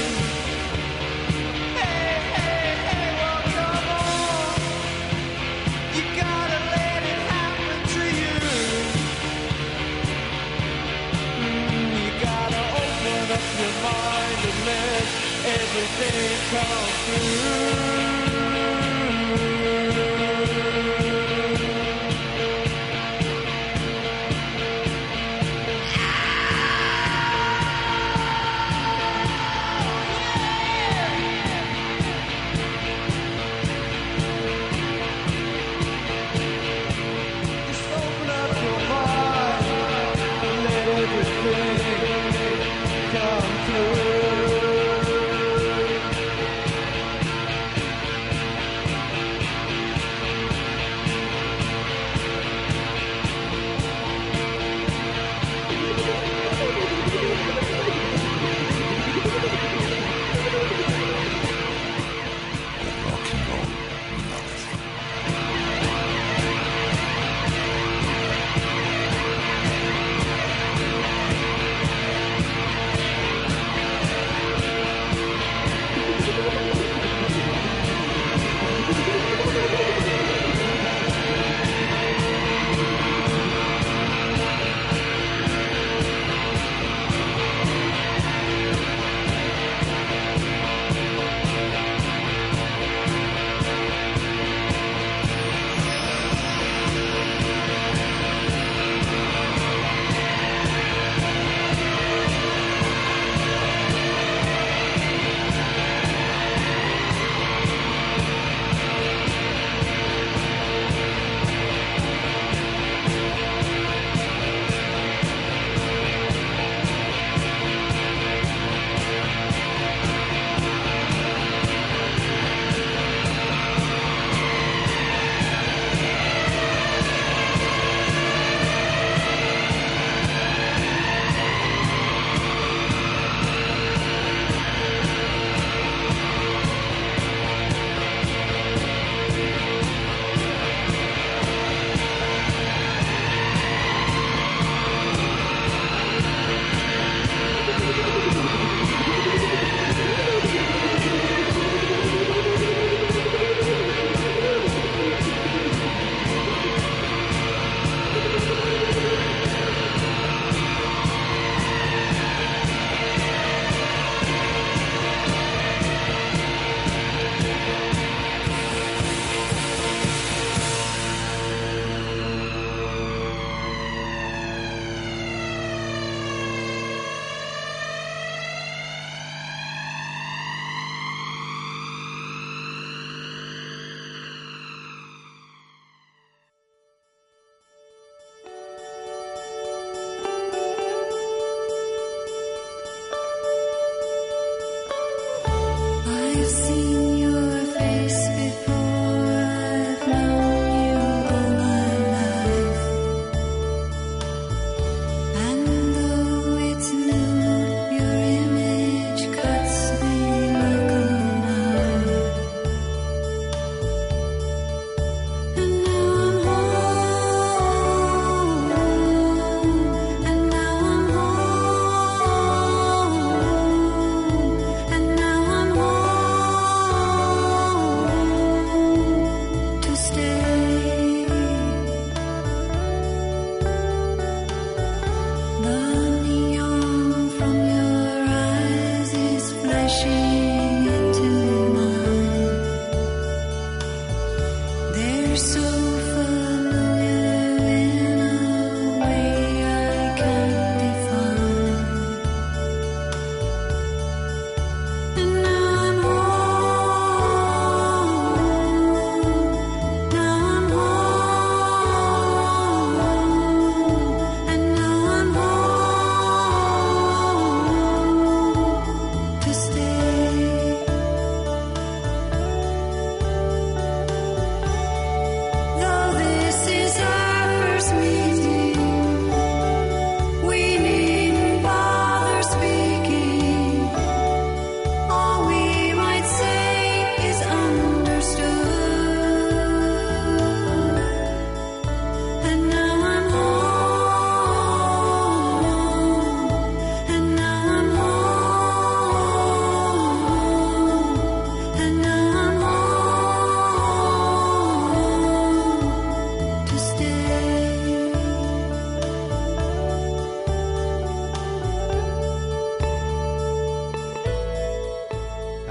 Hey, hey, hey, well, come on. You gotta let it happen to you. You gotta open up your mind and let everything come through. Just open up your mind and let everything come through.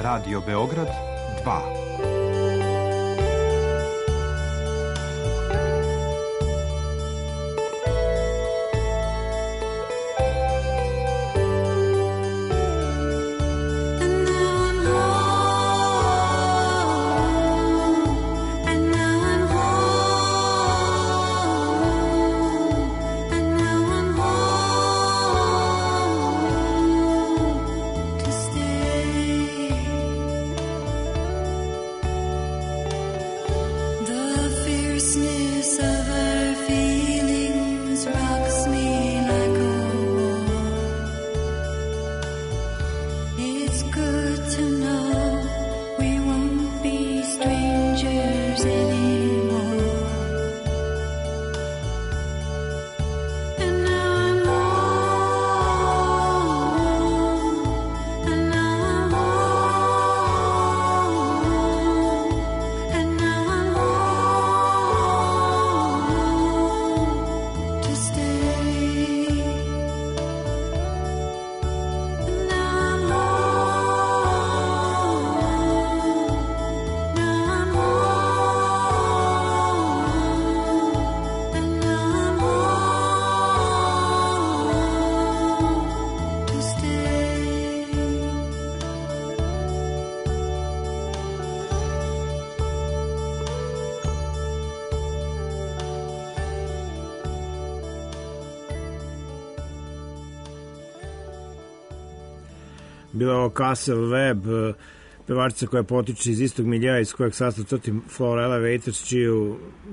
Radio Beograd 2. Bilo je ovo Castle Webb, pevačica koja potiče iz istog milija iz kojeg sastav 13 Floor Elevators, čiju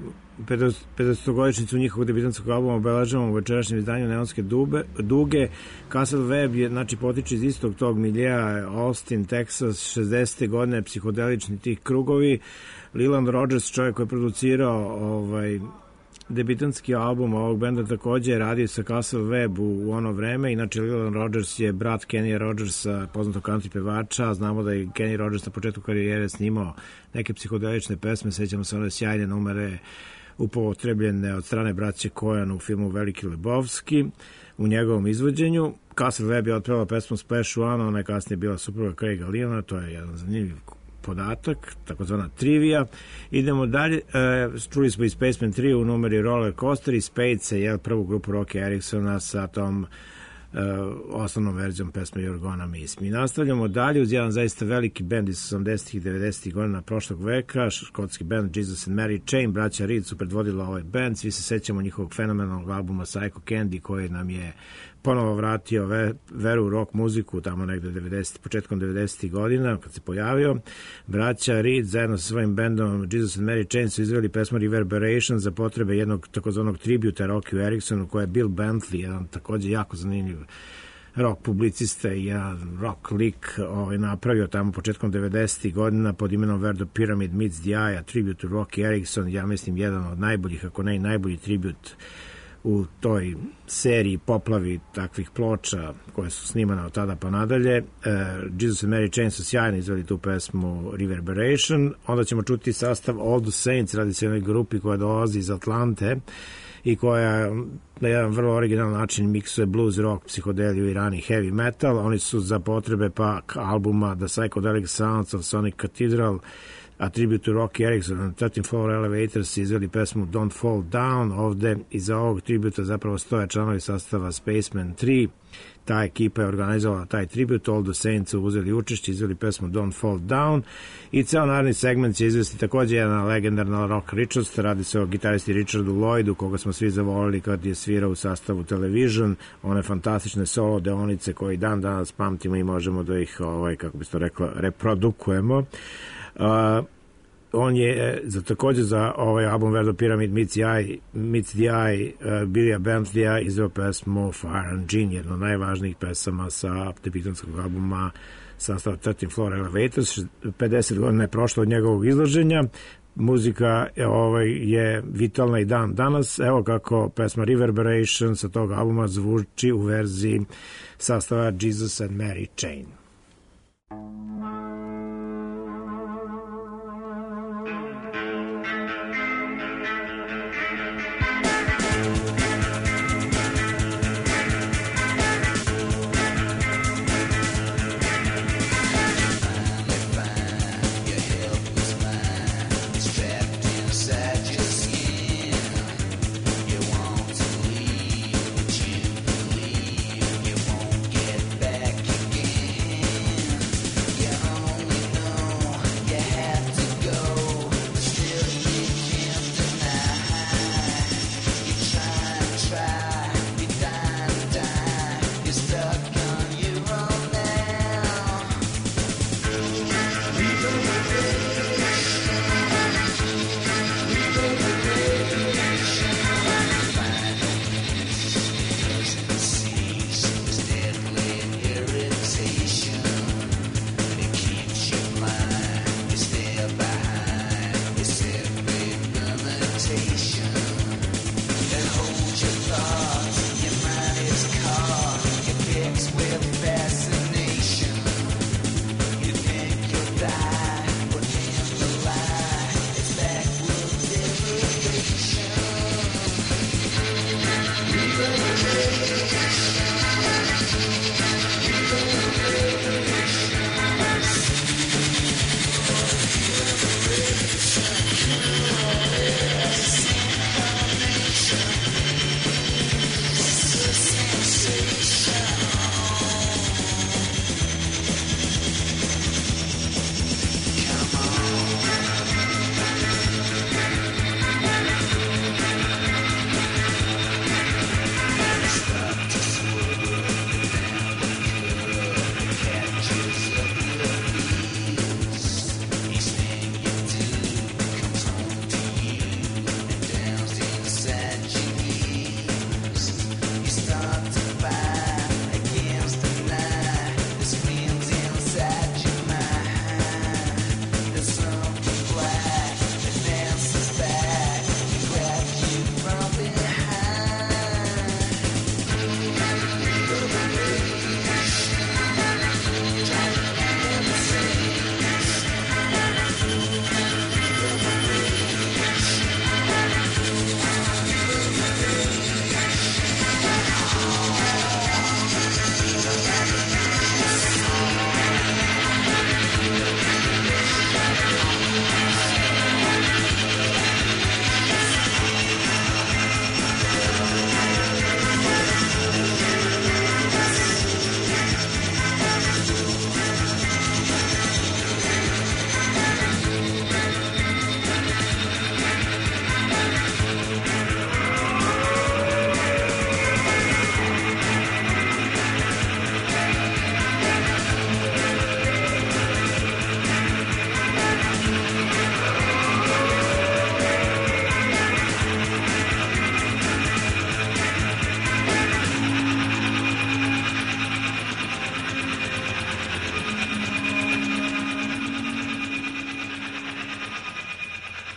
50-godišnjicu njihovog debitanskog albuma obeležavamo u večerašnjem izdanju Neonske duge. Castle Webb je, znači, potiče iz istog tog milija, Austin, Texas, 60. godine, psihodelični tih krugovi. Leland Rodgers, čovjek koji je producirao debitanski album ovog benda, takođe je radio sa Castle Webb u ono vreme. Inače, Leland Rodgers je brat Kenny Rodgersa, poznatog country pevača. Znamo da je Kenny Rodgers na početku karijere snimao neke psihodelične pesme. Sećamo se one sjajne numere upotrebljene od strane braće Coen u filmu Veliki Lebovski u njegovom izvođenju. Castle Webb je otpevala pesmu Splash One, ona je kasnije bila supruga Craiga Leona, to je jedan zanimljiv podatak, takozvana trivija. Idemo dalje, čuli smo i Spaceman 3 u numeri Roller Coaster i Spades je prvu grupu Rocky Ericksona sa tom osnovnom verzijom pesme You're Gonna Miss Me. Nastavljamo dalje uz jedan zaista veliki bend iz 80. i 90. godina prošlog veka, škotski bend Jesus and Mary Chain. Braća Reed su predvodila ovaj bend, svi se sećamo njihovog fenomenalnog albuma Psycho Candy koji nam je ponovo vratio veru u rock muziku tamo negde početkom 90. godina kad se pojavio. Braća Reed zajedno sa svojim bendom Jesus and Mary Chain su izveli pesmu Reverberation za potrebe jednog takozvanog tributa Rockyu Ericksonu koja je Bill Bentley, jedan takođe jako zanimljiv rock publicista i jedan rock lik napravio tamo početkom 90. godina pod imenom Where the Pyramid Meets the Eye, a tribute to Rocky Erickson, ja mislim jedan od najboljih, ako ne i najbolji tribut u toj seriji poplavi takvih ploča koje su snimane od tada pa nadalje. Jesus and Mary Chain su sjajno izveli tu pesmu Reverberation. Onda ćemo čuti sastav All the Saints, radi se o jednoj grupi koja dolazi iz Atlante i koja na jedan vrlo originalan način miksuje blues, rock, psihodeliju i rani heavy metal. Oni su za potrebe pak albuma The Psychedelic Sounds of Sonic Cathedral, a tribute to Rocky Erickson and 13 Floor Elevators izveli pesmu Don't Fall Down. Ovde iza ovog tributa zapravo stoje članovi sastava Spaceman 3. Ta ekipa je organizovala taj tribut. All the Saints su uzeli učešće, izveli pesmu Don't Fall Down i ceo naredni segment će izvesti takođe jedna legendarna rock Richards. Radi se o gitaristi Richardu Lloydu, koga smo svi zavolili kad je svirao u sastavu Television, one fantastične solo deonice koji dan danas pamtimo i možemo da ih, kako bi se to reklo, reprodukujemo. On je takođe za ovaj album Where the Pyramid Meets the Eye Billya Bentleya izveo pesmu Fire and Gin, jedno od najvažnijih pesama sa debitanskog albuma sastava 13 Floor Elevators. 50 godina je prošlo od njegovog izlaženja. Muzika je vitalna i dan danas. Evo kako pesma Reverberation sa tog albuma zvuči u verziji sastava Jesus and Mary Chain.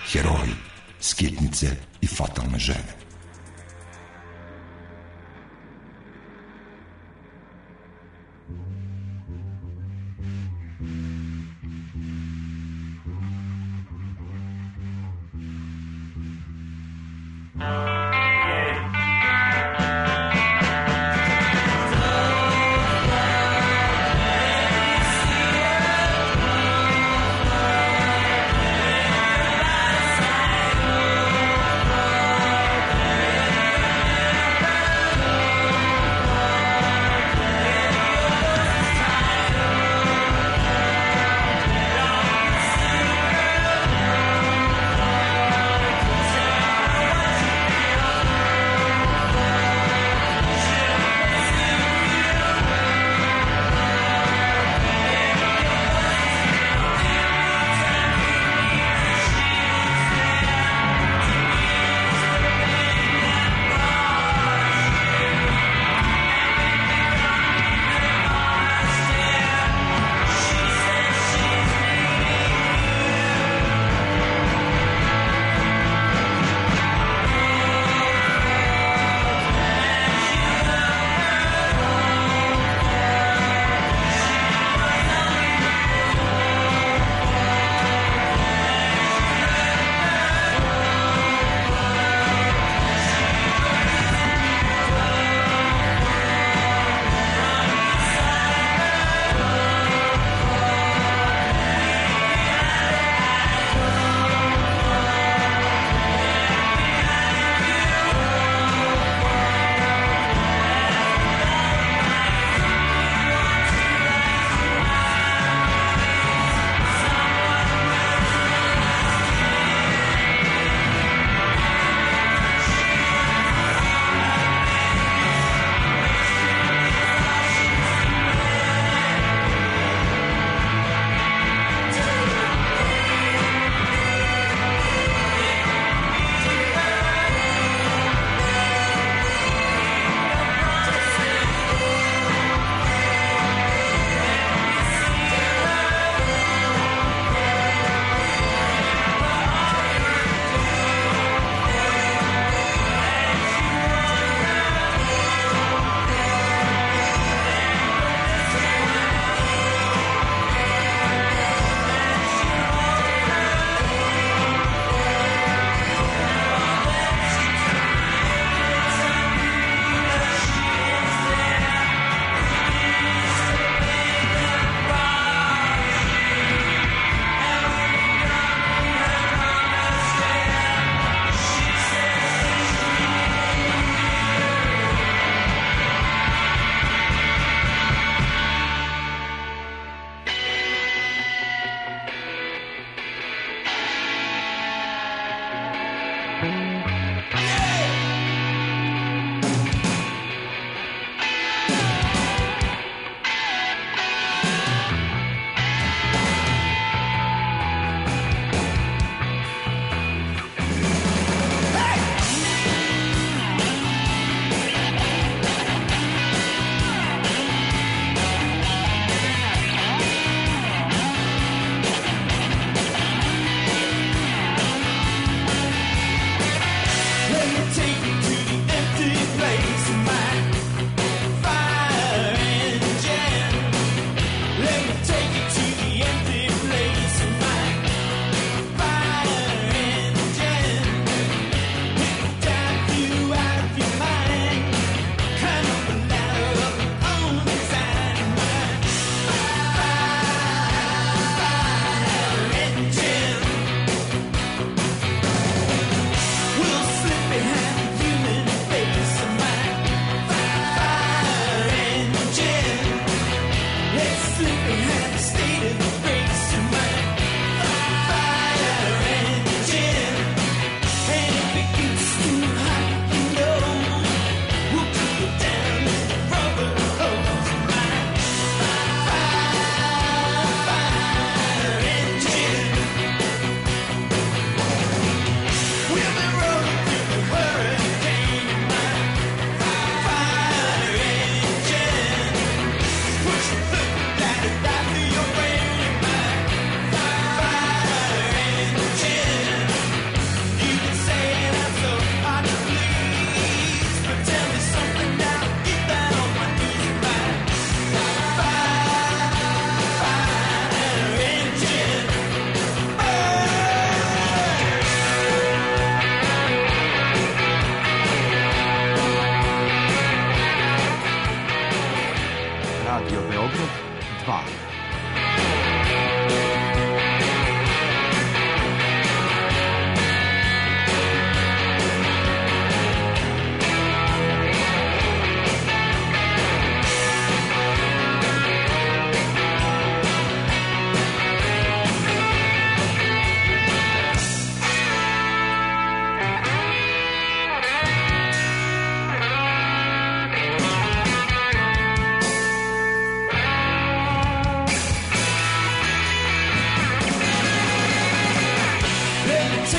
heroji, skitnice i fatalne žene.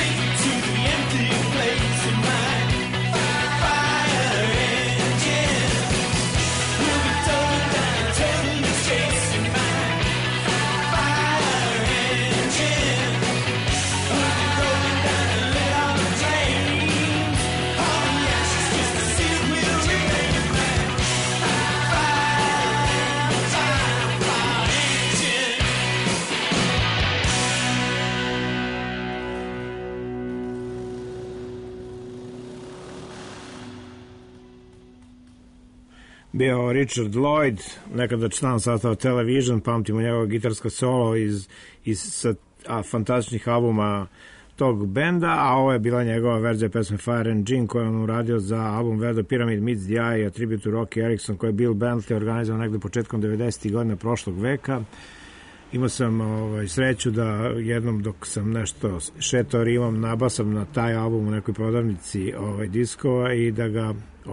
bio Richard Lloyd, nekada član sastava Television, pamtimo njegovo gitarsko solo iz fantastičnih albuma tog benda, a ovo je bila njegova verzija pesme Fire and Gin koju on uradio za album Where the Pyramid Meets the Eye, a tribute to Rocky Erickson koji je Bill Bentley organizovao negde početkom 90. godina prošlog veka. Imao sam sreću da jednom dok sam nešto šetao Rimom nabasam na taj album u nekoj prodavnici diskova i da ga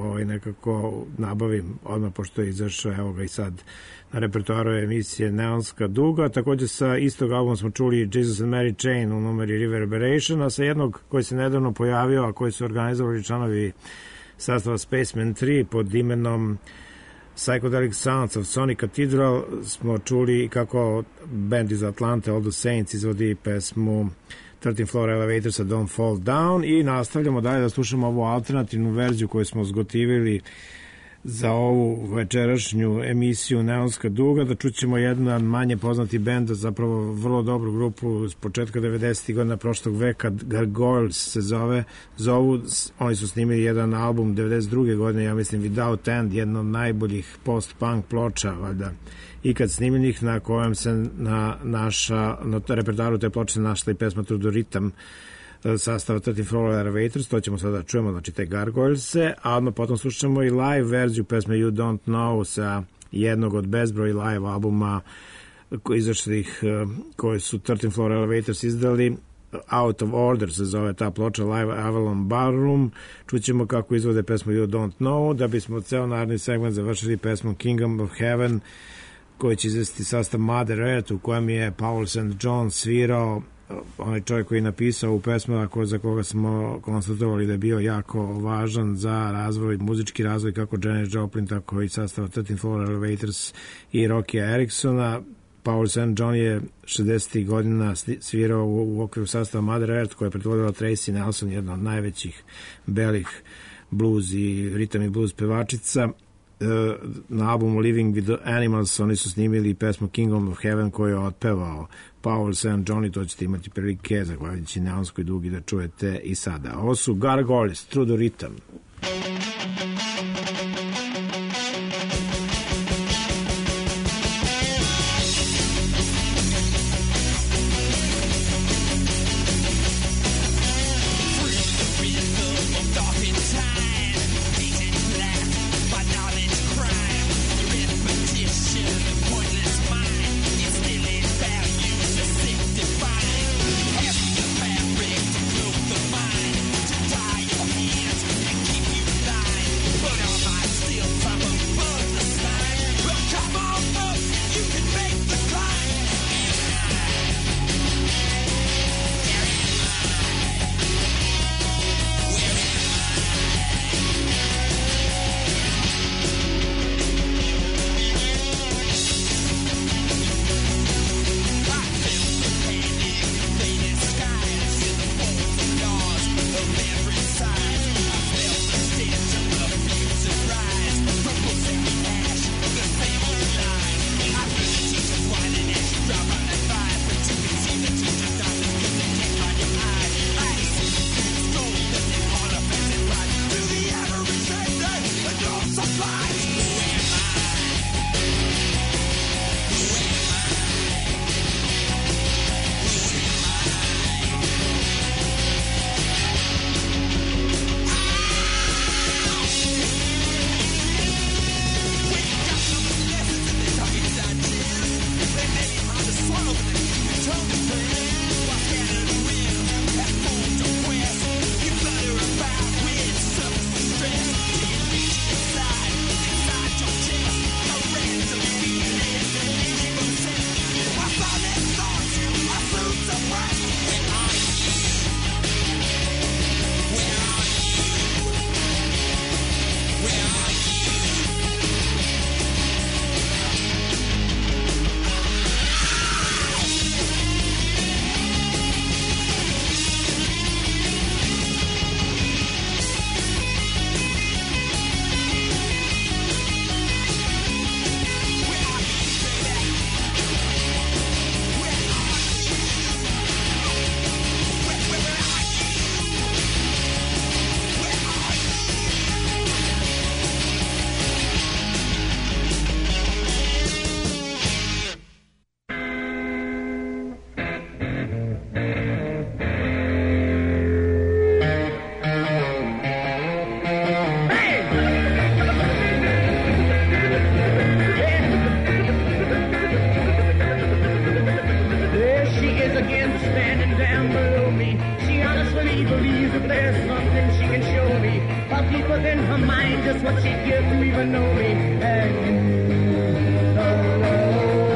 nekako nabavim odmah pošto je izašao, evo ga i sad na repertoaru emisije Neonska duga. Takođe sa istog albuma smo čuli Jesus and Mary Chain u numeri Reverberation, a sa jednog koji se nedavno pojavio, a koji su organizovali članovi sastava Spaceman 3 pod imenom Psychedelic Sounds of Sonic Cathedral smo čuli kako band iz Atlante All the Saints izvodi pesmu 13th Floor Elevatorsa Don't Fall Down i nastavljamo dalje da slušamo ovu alternativnu verziju koju smo zgotivili za ovu večerašnju emisiju Neonska duga, da čućemo jedan manje poznati bend, zapravo vrlo dobru grupu s početka 90. godina prošlog veka, Gargoyles se zovu, oni su snimili jedan album 92. godine, ja mislim Without End, jedno od najboljih post-punk ploča, valjda ikad snimljenih, na kojem se na repertoaru te ploče našla i pesma Through the Rhythm sastava 13th Floor Elevators, to ćemo sada čujemo, znači te Gargoylese, a odmah potom slušamo i live verziju pesme You Don't Know sa jednog od bezbroj live albuma izašlih koje su 13th Floor Elevators izdali. Out of Order se zove ta ploča, live Avalon Ballroom. Čućemo kako izvode pesmu You Don't Know, da bismo ceo naredni segment završili pesmom Kingdom of Heaven koji će izvesti sastav Mother Earth, u kojem je Paul St. John svirao, onaj čovjek koji je napisao u pesmu za koga smo konstatovali da je bio jako važan za razvoj, muzički razvoj kako Janis Joplin, tako i sastava 13th Floor Elevators i Rocky Ericksona. Paul St. John je 60. godina svirao u okviru sastava Mother Earth koja je predvodila Tracy Nelson, jedna od najvećih belih blues i ritam i blues pevačica. Na albumu Living with the Animals oni su snimili pesmu Kingdom of Heaven koju je otpevao Paul St. John i to ćete imati prilike zahvaljujući Neonskoj dugi da čujete i sada. Ovo su Gargoyles, Through the Rhythm. Keep she believes that there's something she can show me. I'll keep within her mind just what she'd give to even know me. And you don't know.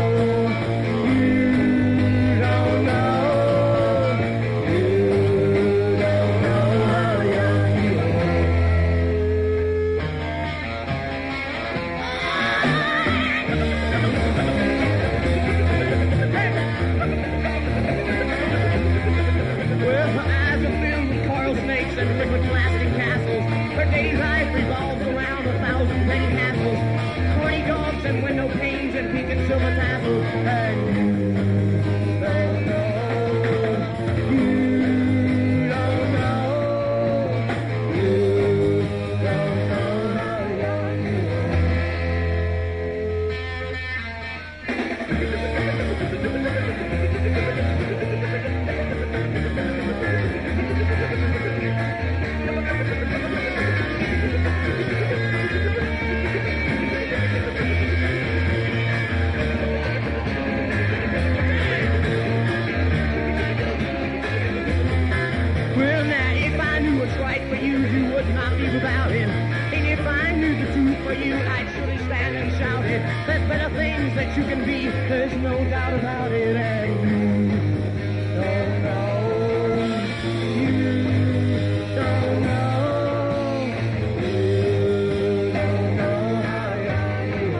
And window panes and pink and silver tassels. And you don't know. You don't know. You don't know how young you about him. And if I knew the truth for you, I'd surely stand and shout it. There's better things that you can be, there's no doubt about it. And you don't know. You don't know. You don't know how young you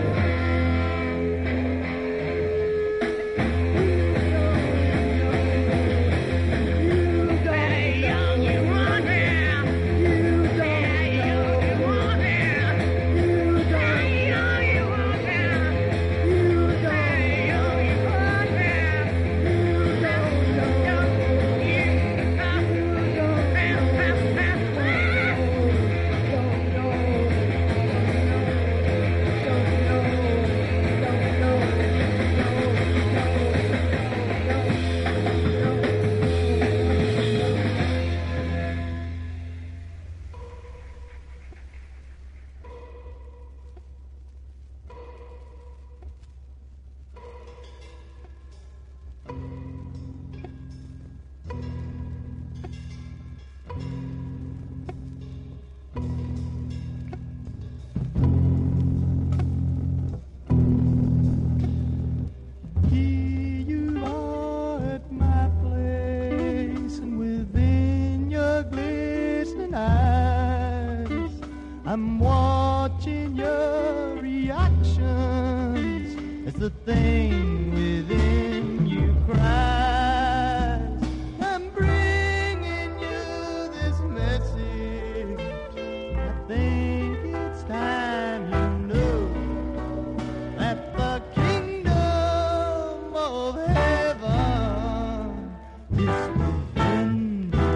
I'm watching your reactions as the thing within you cries. I'm bringing you this message. I think it's time you know that the kingdom of heaven is within you.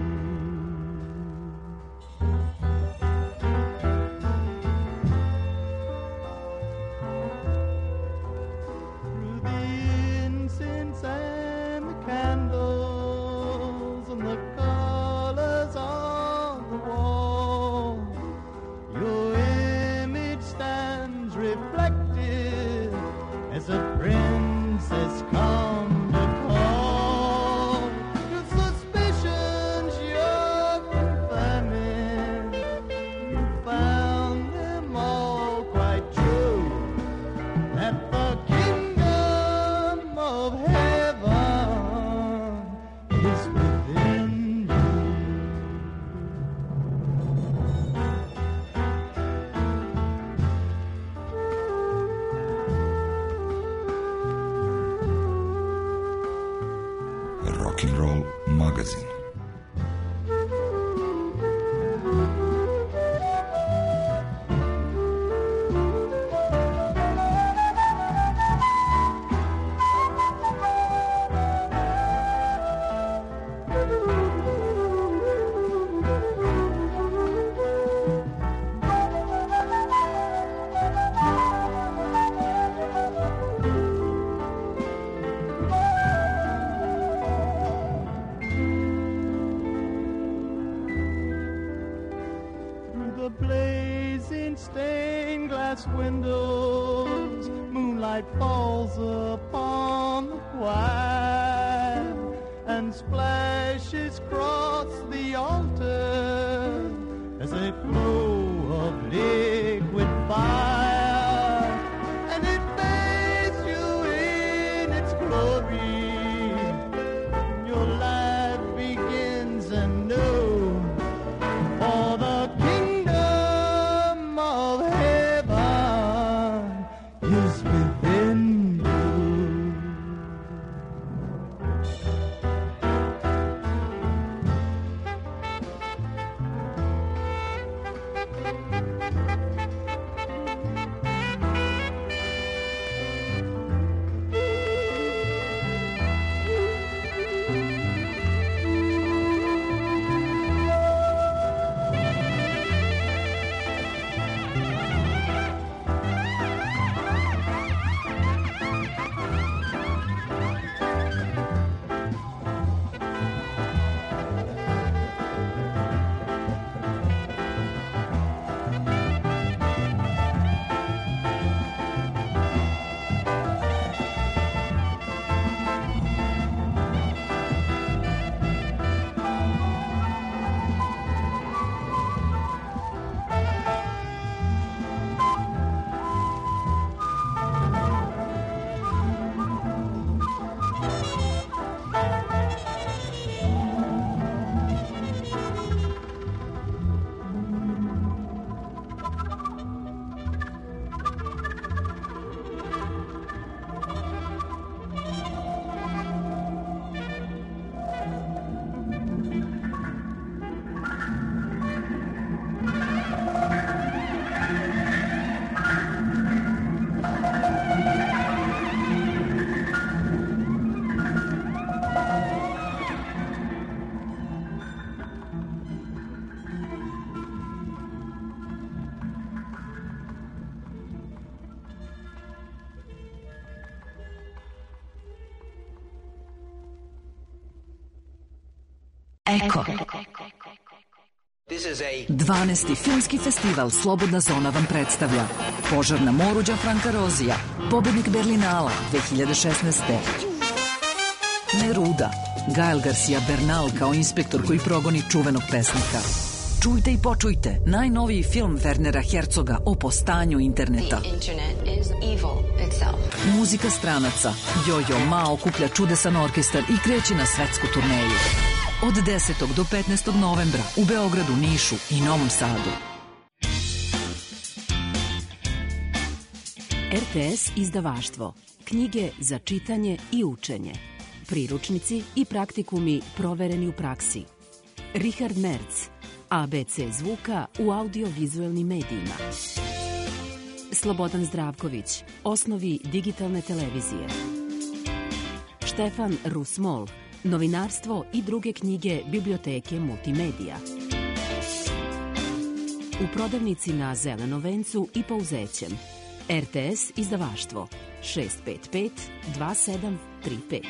A princess come to call. Your suspicions you're confirming. You found them all quite true. That the kingdom of heaven is within you. Rock and Roll magazin. Blazing stained glass windows, moonlight falls upon the choir and splashes across the steady flow of liquid fire, and it bathes you in its glory. Your life begins anew, for the kingdom of heaven is within you. Eko. 12. filmski festival Slobodna zona vam predstavlja Požar na moru Đafranka Rozija, pobednik Berlinala 2016. Neruda, Gael Garcia Bernal kao inspektor koji progoni čuvenog pesnika. Čujte i počujte najnoviji film Wernera Herzoga o postanju interneta. Muzika stranaca. Jojo Ma okuplja čudesan orkestar i kreće na svetsku turneju. Od 10. do 15. novembra u Beogradu, Nišu i Novom Sadu. RTS izdavaštvo. Knjige za čitanje i učenje. Priručnici i praktikumi provereni u praksi. Richard Merz. ABC zvuka u audiovizuelnim medijima. Slobodan Zdravković. Osnovi digitalne televizije. Štefan Rusmol. Novinarstvo i druge knjige biblioteke multimedija. U prodavnici na Zelenom vencu i Pouzećem. RTS izdavaštvo 655 2735.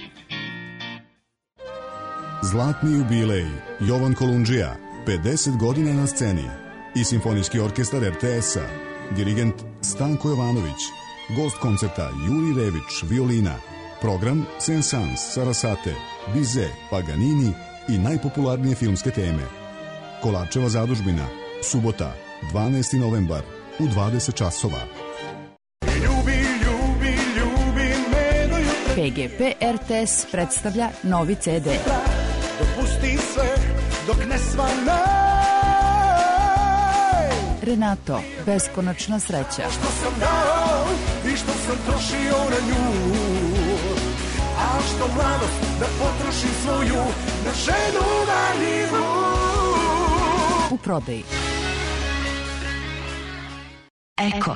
Zlatni jubilej Jovan Kolundžija, 50 godina na sceni i Simfonijski orkestar RTS-a, dirigent Stanko Jovanović, gost koncerta Juri Rević, violina, program Saint-Saëns, Sarasate, Bizet, Paganini i najpopularnije filmske teme. Kolarčeva zadužbina, subota, 12. novembar, u 20 časova. PGP RTS predstavlja novi CD. Dopusti sve dok ne svane. Renato, beskonačna sreća. Što sam dao i što sam trošio na nju, a što mladost da potrošim svoju na ženu marljivu. U prodaji. Eko.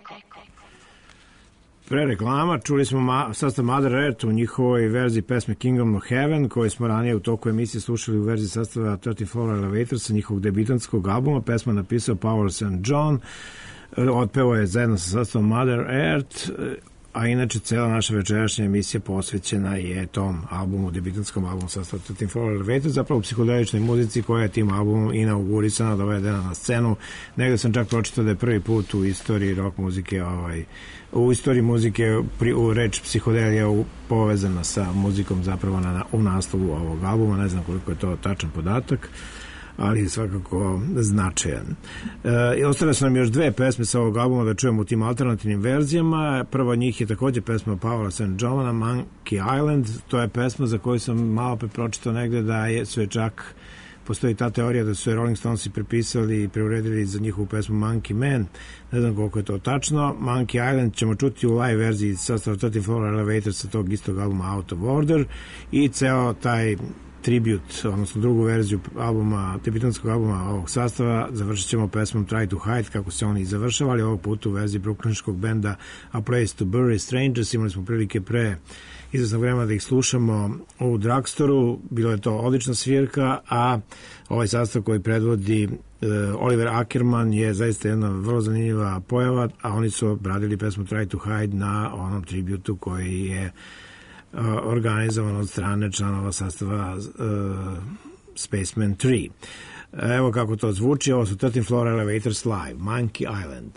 Pre reklama čuli smo sastav Mother Earth u njihovoj verziji pesme Kingdom of Heaven, koju smo ranije u toku emisije slušali u verziji sastava 30 Floor Elevator sa njihovog debitanskog albuma. Pesma napisao Powell St. John, otpevao je zajedno sa sastavom Mother Earth, a inače cela naša večerašnja emisija posvećena je tom albumu, debitanskom albumu sastava 30 Floor Elevator, zapravo psihodeličnoj muzici koja je tim albumom inaugurisana, dovedena na scenu. Negde sam čak pročitao da je prvi put u istoriji rock muzike, u istoriji muzike u reč psihodelija povezana sa muzikom zapravo u naslovu ovog albuma. Ne znam koliko je to tačan podatak, ali svakako značajan. I ostale su nam još dve pesme sa ovog albuma da čujemo u tim alternativnim verzijama. Prva od njih je takođe pesma Paula St. Johna, Monkey Island. To je pesma za koju sam malo pre pročitao negde da su je čak, postoji ta teorija da su je Rolling Stonesi prepisali i preuredili za njihovu pesmu Monkey Man. Ne znam koliko je to tačno. Monkey Island ćemo čuti u live verziji sastava 13 Floor Elevator sa tog istog albuma Out of Order i ceo taj tribute, odnosno drugu verziju albuma, tipitanskog albuma ovog sastava završit ćemo pesmom Try to Hide, kako se oni završavali ovog puta u verziji brooklynskog benda A Place to Bury Strangers. Imali smo prilike pre izvesnog vremena da ih slušamo u Drugstoru, bilo je to odlična svirka, a ovaj sastav koji predvodi Oliver Ackerman je zaista jedna vrlo zanimljiva pojava, a oni su obradili pesmu Try to Hide na onom tributu koji je organizovan od strane članova sastava Spaceman 3. Evo kako to zvuči, ovo su 13 Floor Elevators live, Monkey Island.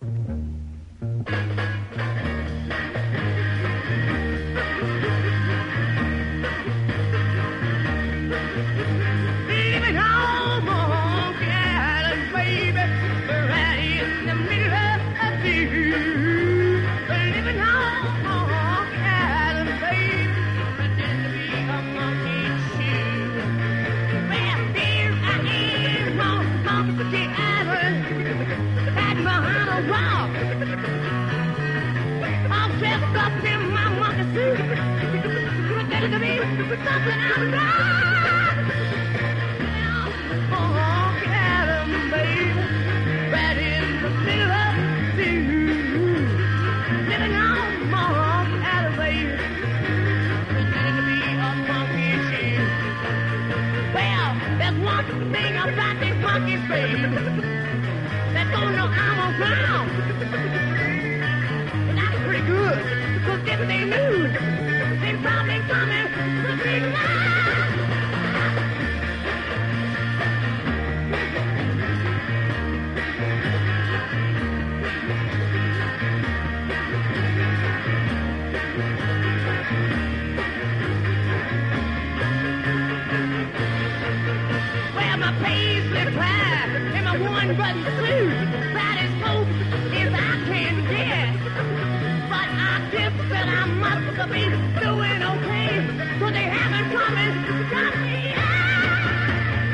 Something out of love. Oh, Adam, baby, right in the middle of the sea. Living on Monkey Island, baby, pretending to be a monkey chief. Well, there's one thing about these monkeys, baby, that's gonna know I'm around. And that's pretty good, because if they knew, they'd probably come in. Well, my paisley tie and my one-button suit, that is close as I can get. But I guess that I must be doing okay, 'cause they haven't come and got me out.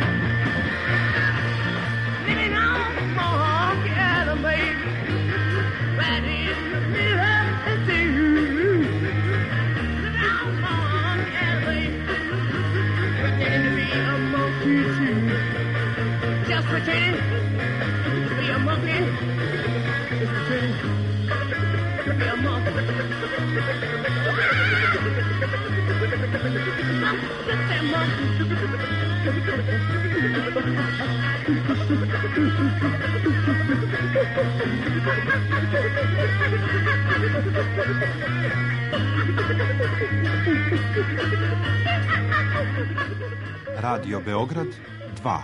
Living on Monkey Island, baby, right in the middle of the sea. Living on Monkey Island, baby, pretending to be a monkey too. Just pretending to be a monkey. Just pretending to be a monkey. Radio Beograd 2.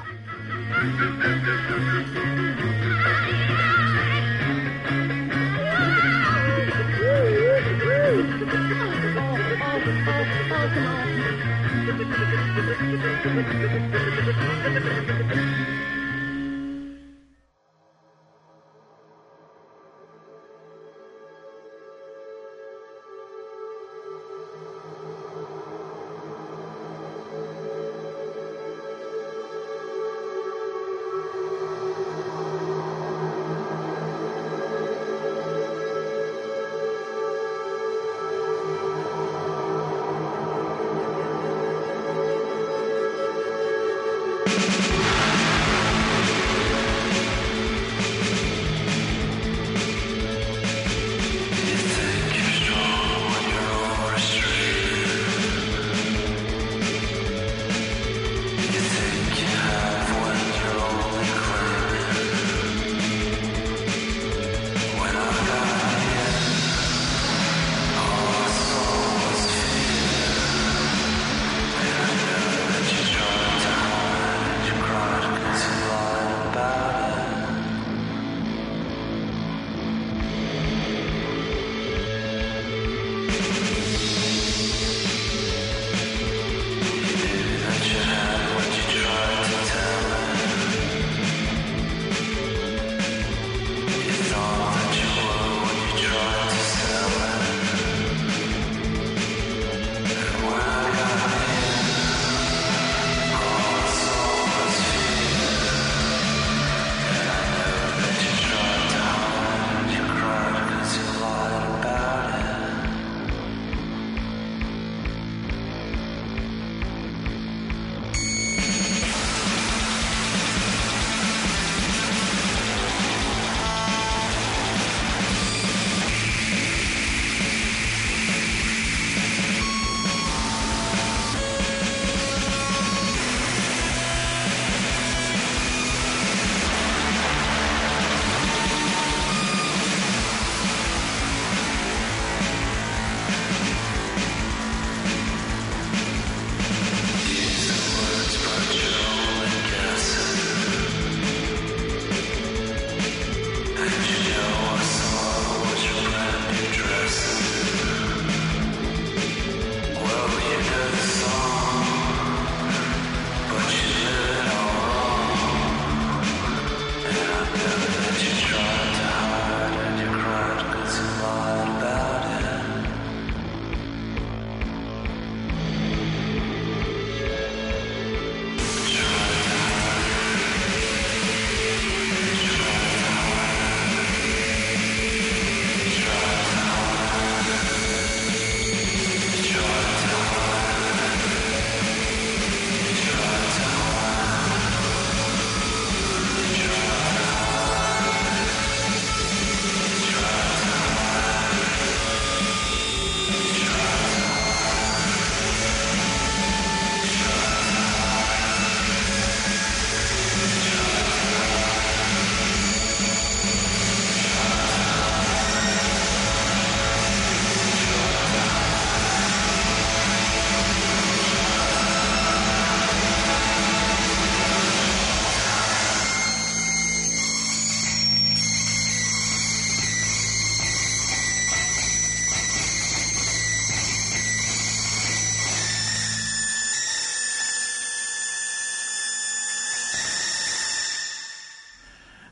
Cry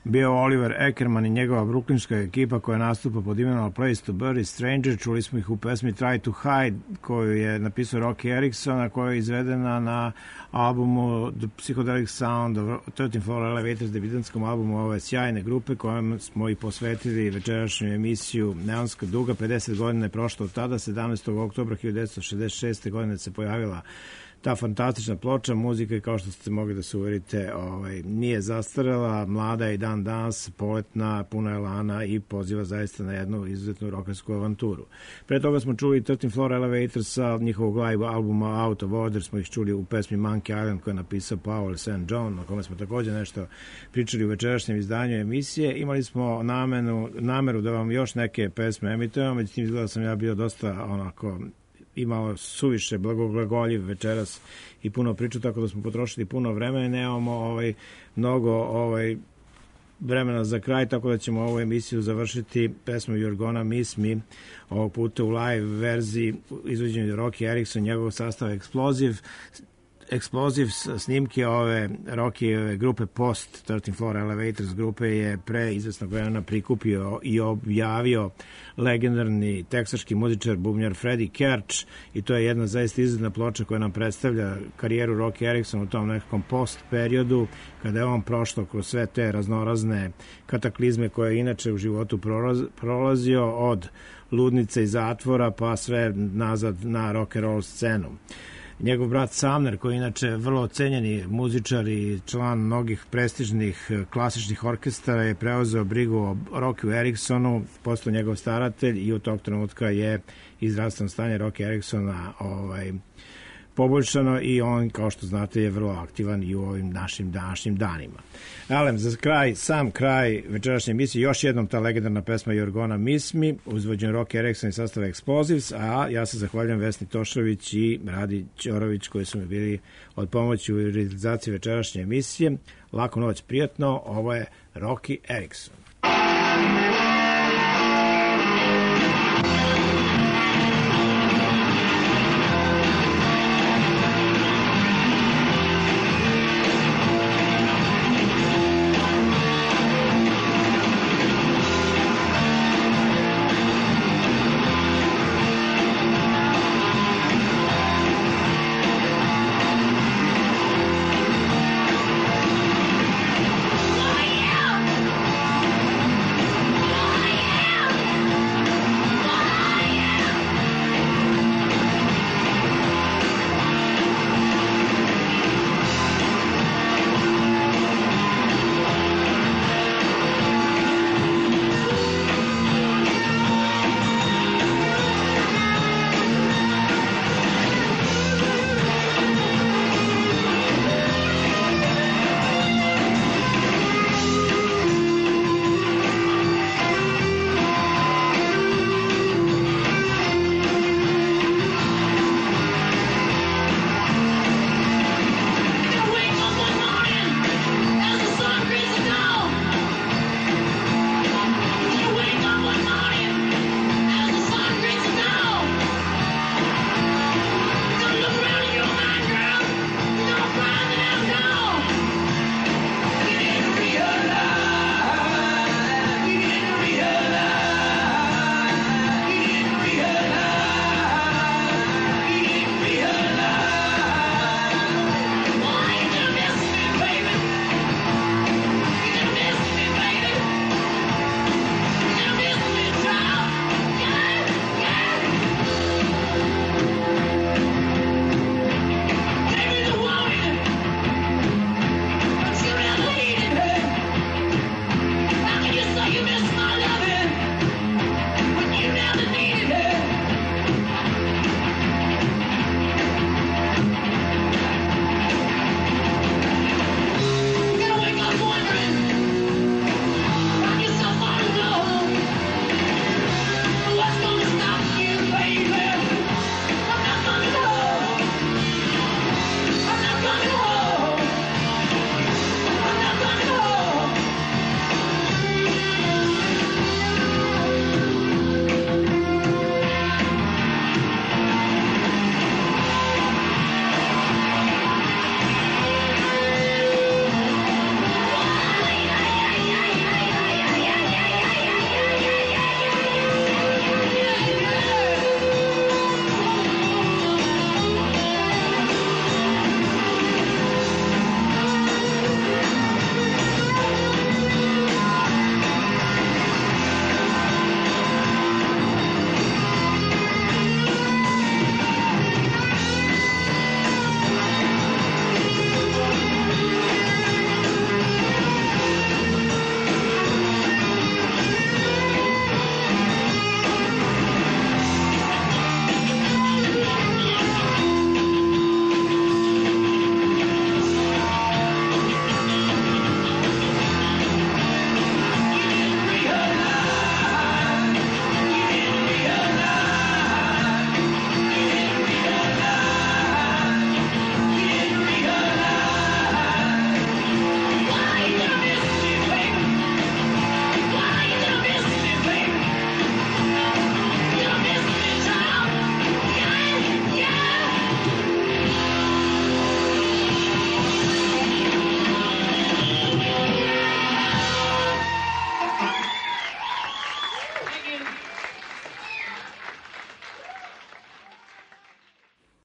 bio Oliver Ackerman i njegova bruklinska ekipa koja nastupa pod imenom A Place to Bury Stranger. Čuli smo ih u pesmi Try to Hide koju je napisao Rocky Erickson, a koja je izvedena na albumu The Psychedelic Sound of 13 Floor Elevators, debitantskom albumu ove sjajne grupe kojem smo i posvetili večerašnju emisiju Neonska duga. 50 godina je prošlo od tada, 17. oktobra 1966. godine se pojavila ta fantastična ploča. Muzika, kao što ste mogli da se uverite, nije zastarela, mlada je i dan danas, poletna, puna elana i poziva zaista na jednu izuzetnu rokersku avanturu. Pre toga smo čuli 13 Floor Elevatorsa, njihovog live albuma Out of Order smo ih čuli u pesmi Monkey Island koju je napisao Powell St. John, na kome smo također nešto pričali u večerašnjem izdanju emisije. Imali smo nameru da vam još neke pesme emitujemo, međutim izgleda sam ja bio dosta onako imao suviše blagoglagoljiv večeras i puno priču, tako da smo potrošili puno vremena i nemamo mnogo vremena za kraj, tako da ćemo ovu emisiju završiti pesmom You're Gonna Miss Me, ovog puta u live verziji izvođenju Rocky Erickson, njegov sastav Explosive snimke ove Rocky grupe Post 13 Floor Elevators grupe je pre izvesnog vremena prikupio i objavio legendarni teksaški muzičar bubnjar Freddie Kerch i to je jedna zaista izuzetna ploča koja nam predstavlja karijeru Rocky Erickson u tom nekakvom post periodu kada je on prošlo kroz sve te raznorazne kataklizme koje je inače u životu prolazio od ludnice i zatvora pa sve nazad na rock and roll scenu. Njegov brat Sumner, koji je inače vrlo ocenjeni muzičar i član mnogih prestižnih klasičnih orkestara, je preuzeo brigu o Rockyu Ericksonu, postao njegov staratelj i od tog trenutka je zdravstveno stanje Rocky Ericksona poboljšano i on, kao što znate, je vrlo aktivan i u ovim našim današnjim danima. Alem, za kraj, sam kraj večerašnje emisije, još jednom ta legendarna pesma You're Gonna Miss Me, uzvođen Rocky Erickson i sastava Explosives, a ja se zahvaljujem Vesni Tošović i Radi Ćorović koji su mi bili od pomoći u realizaciji večerašnje emisije. Laku noć, prijatno, ovo je Rocky Erickson.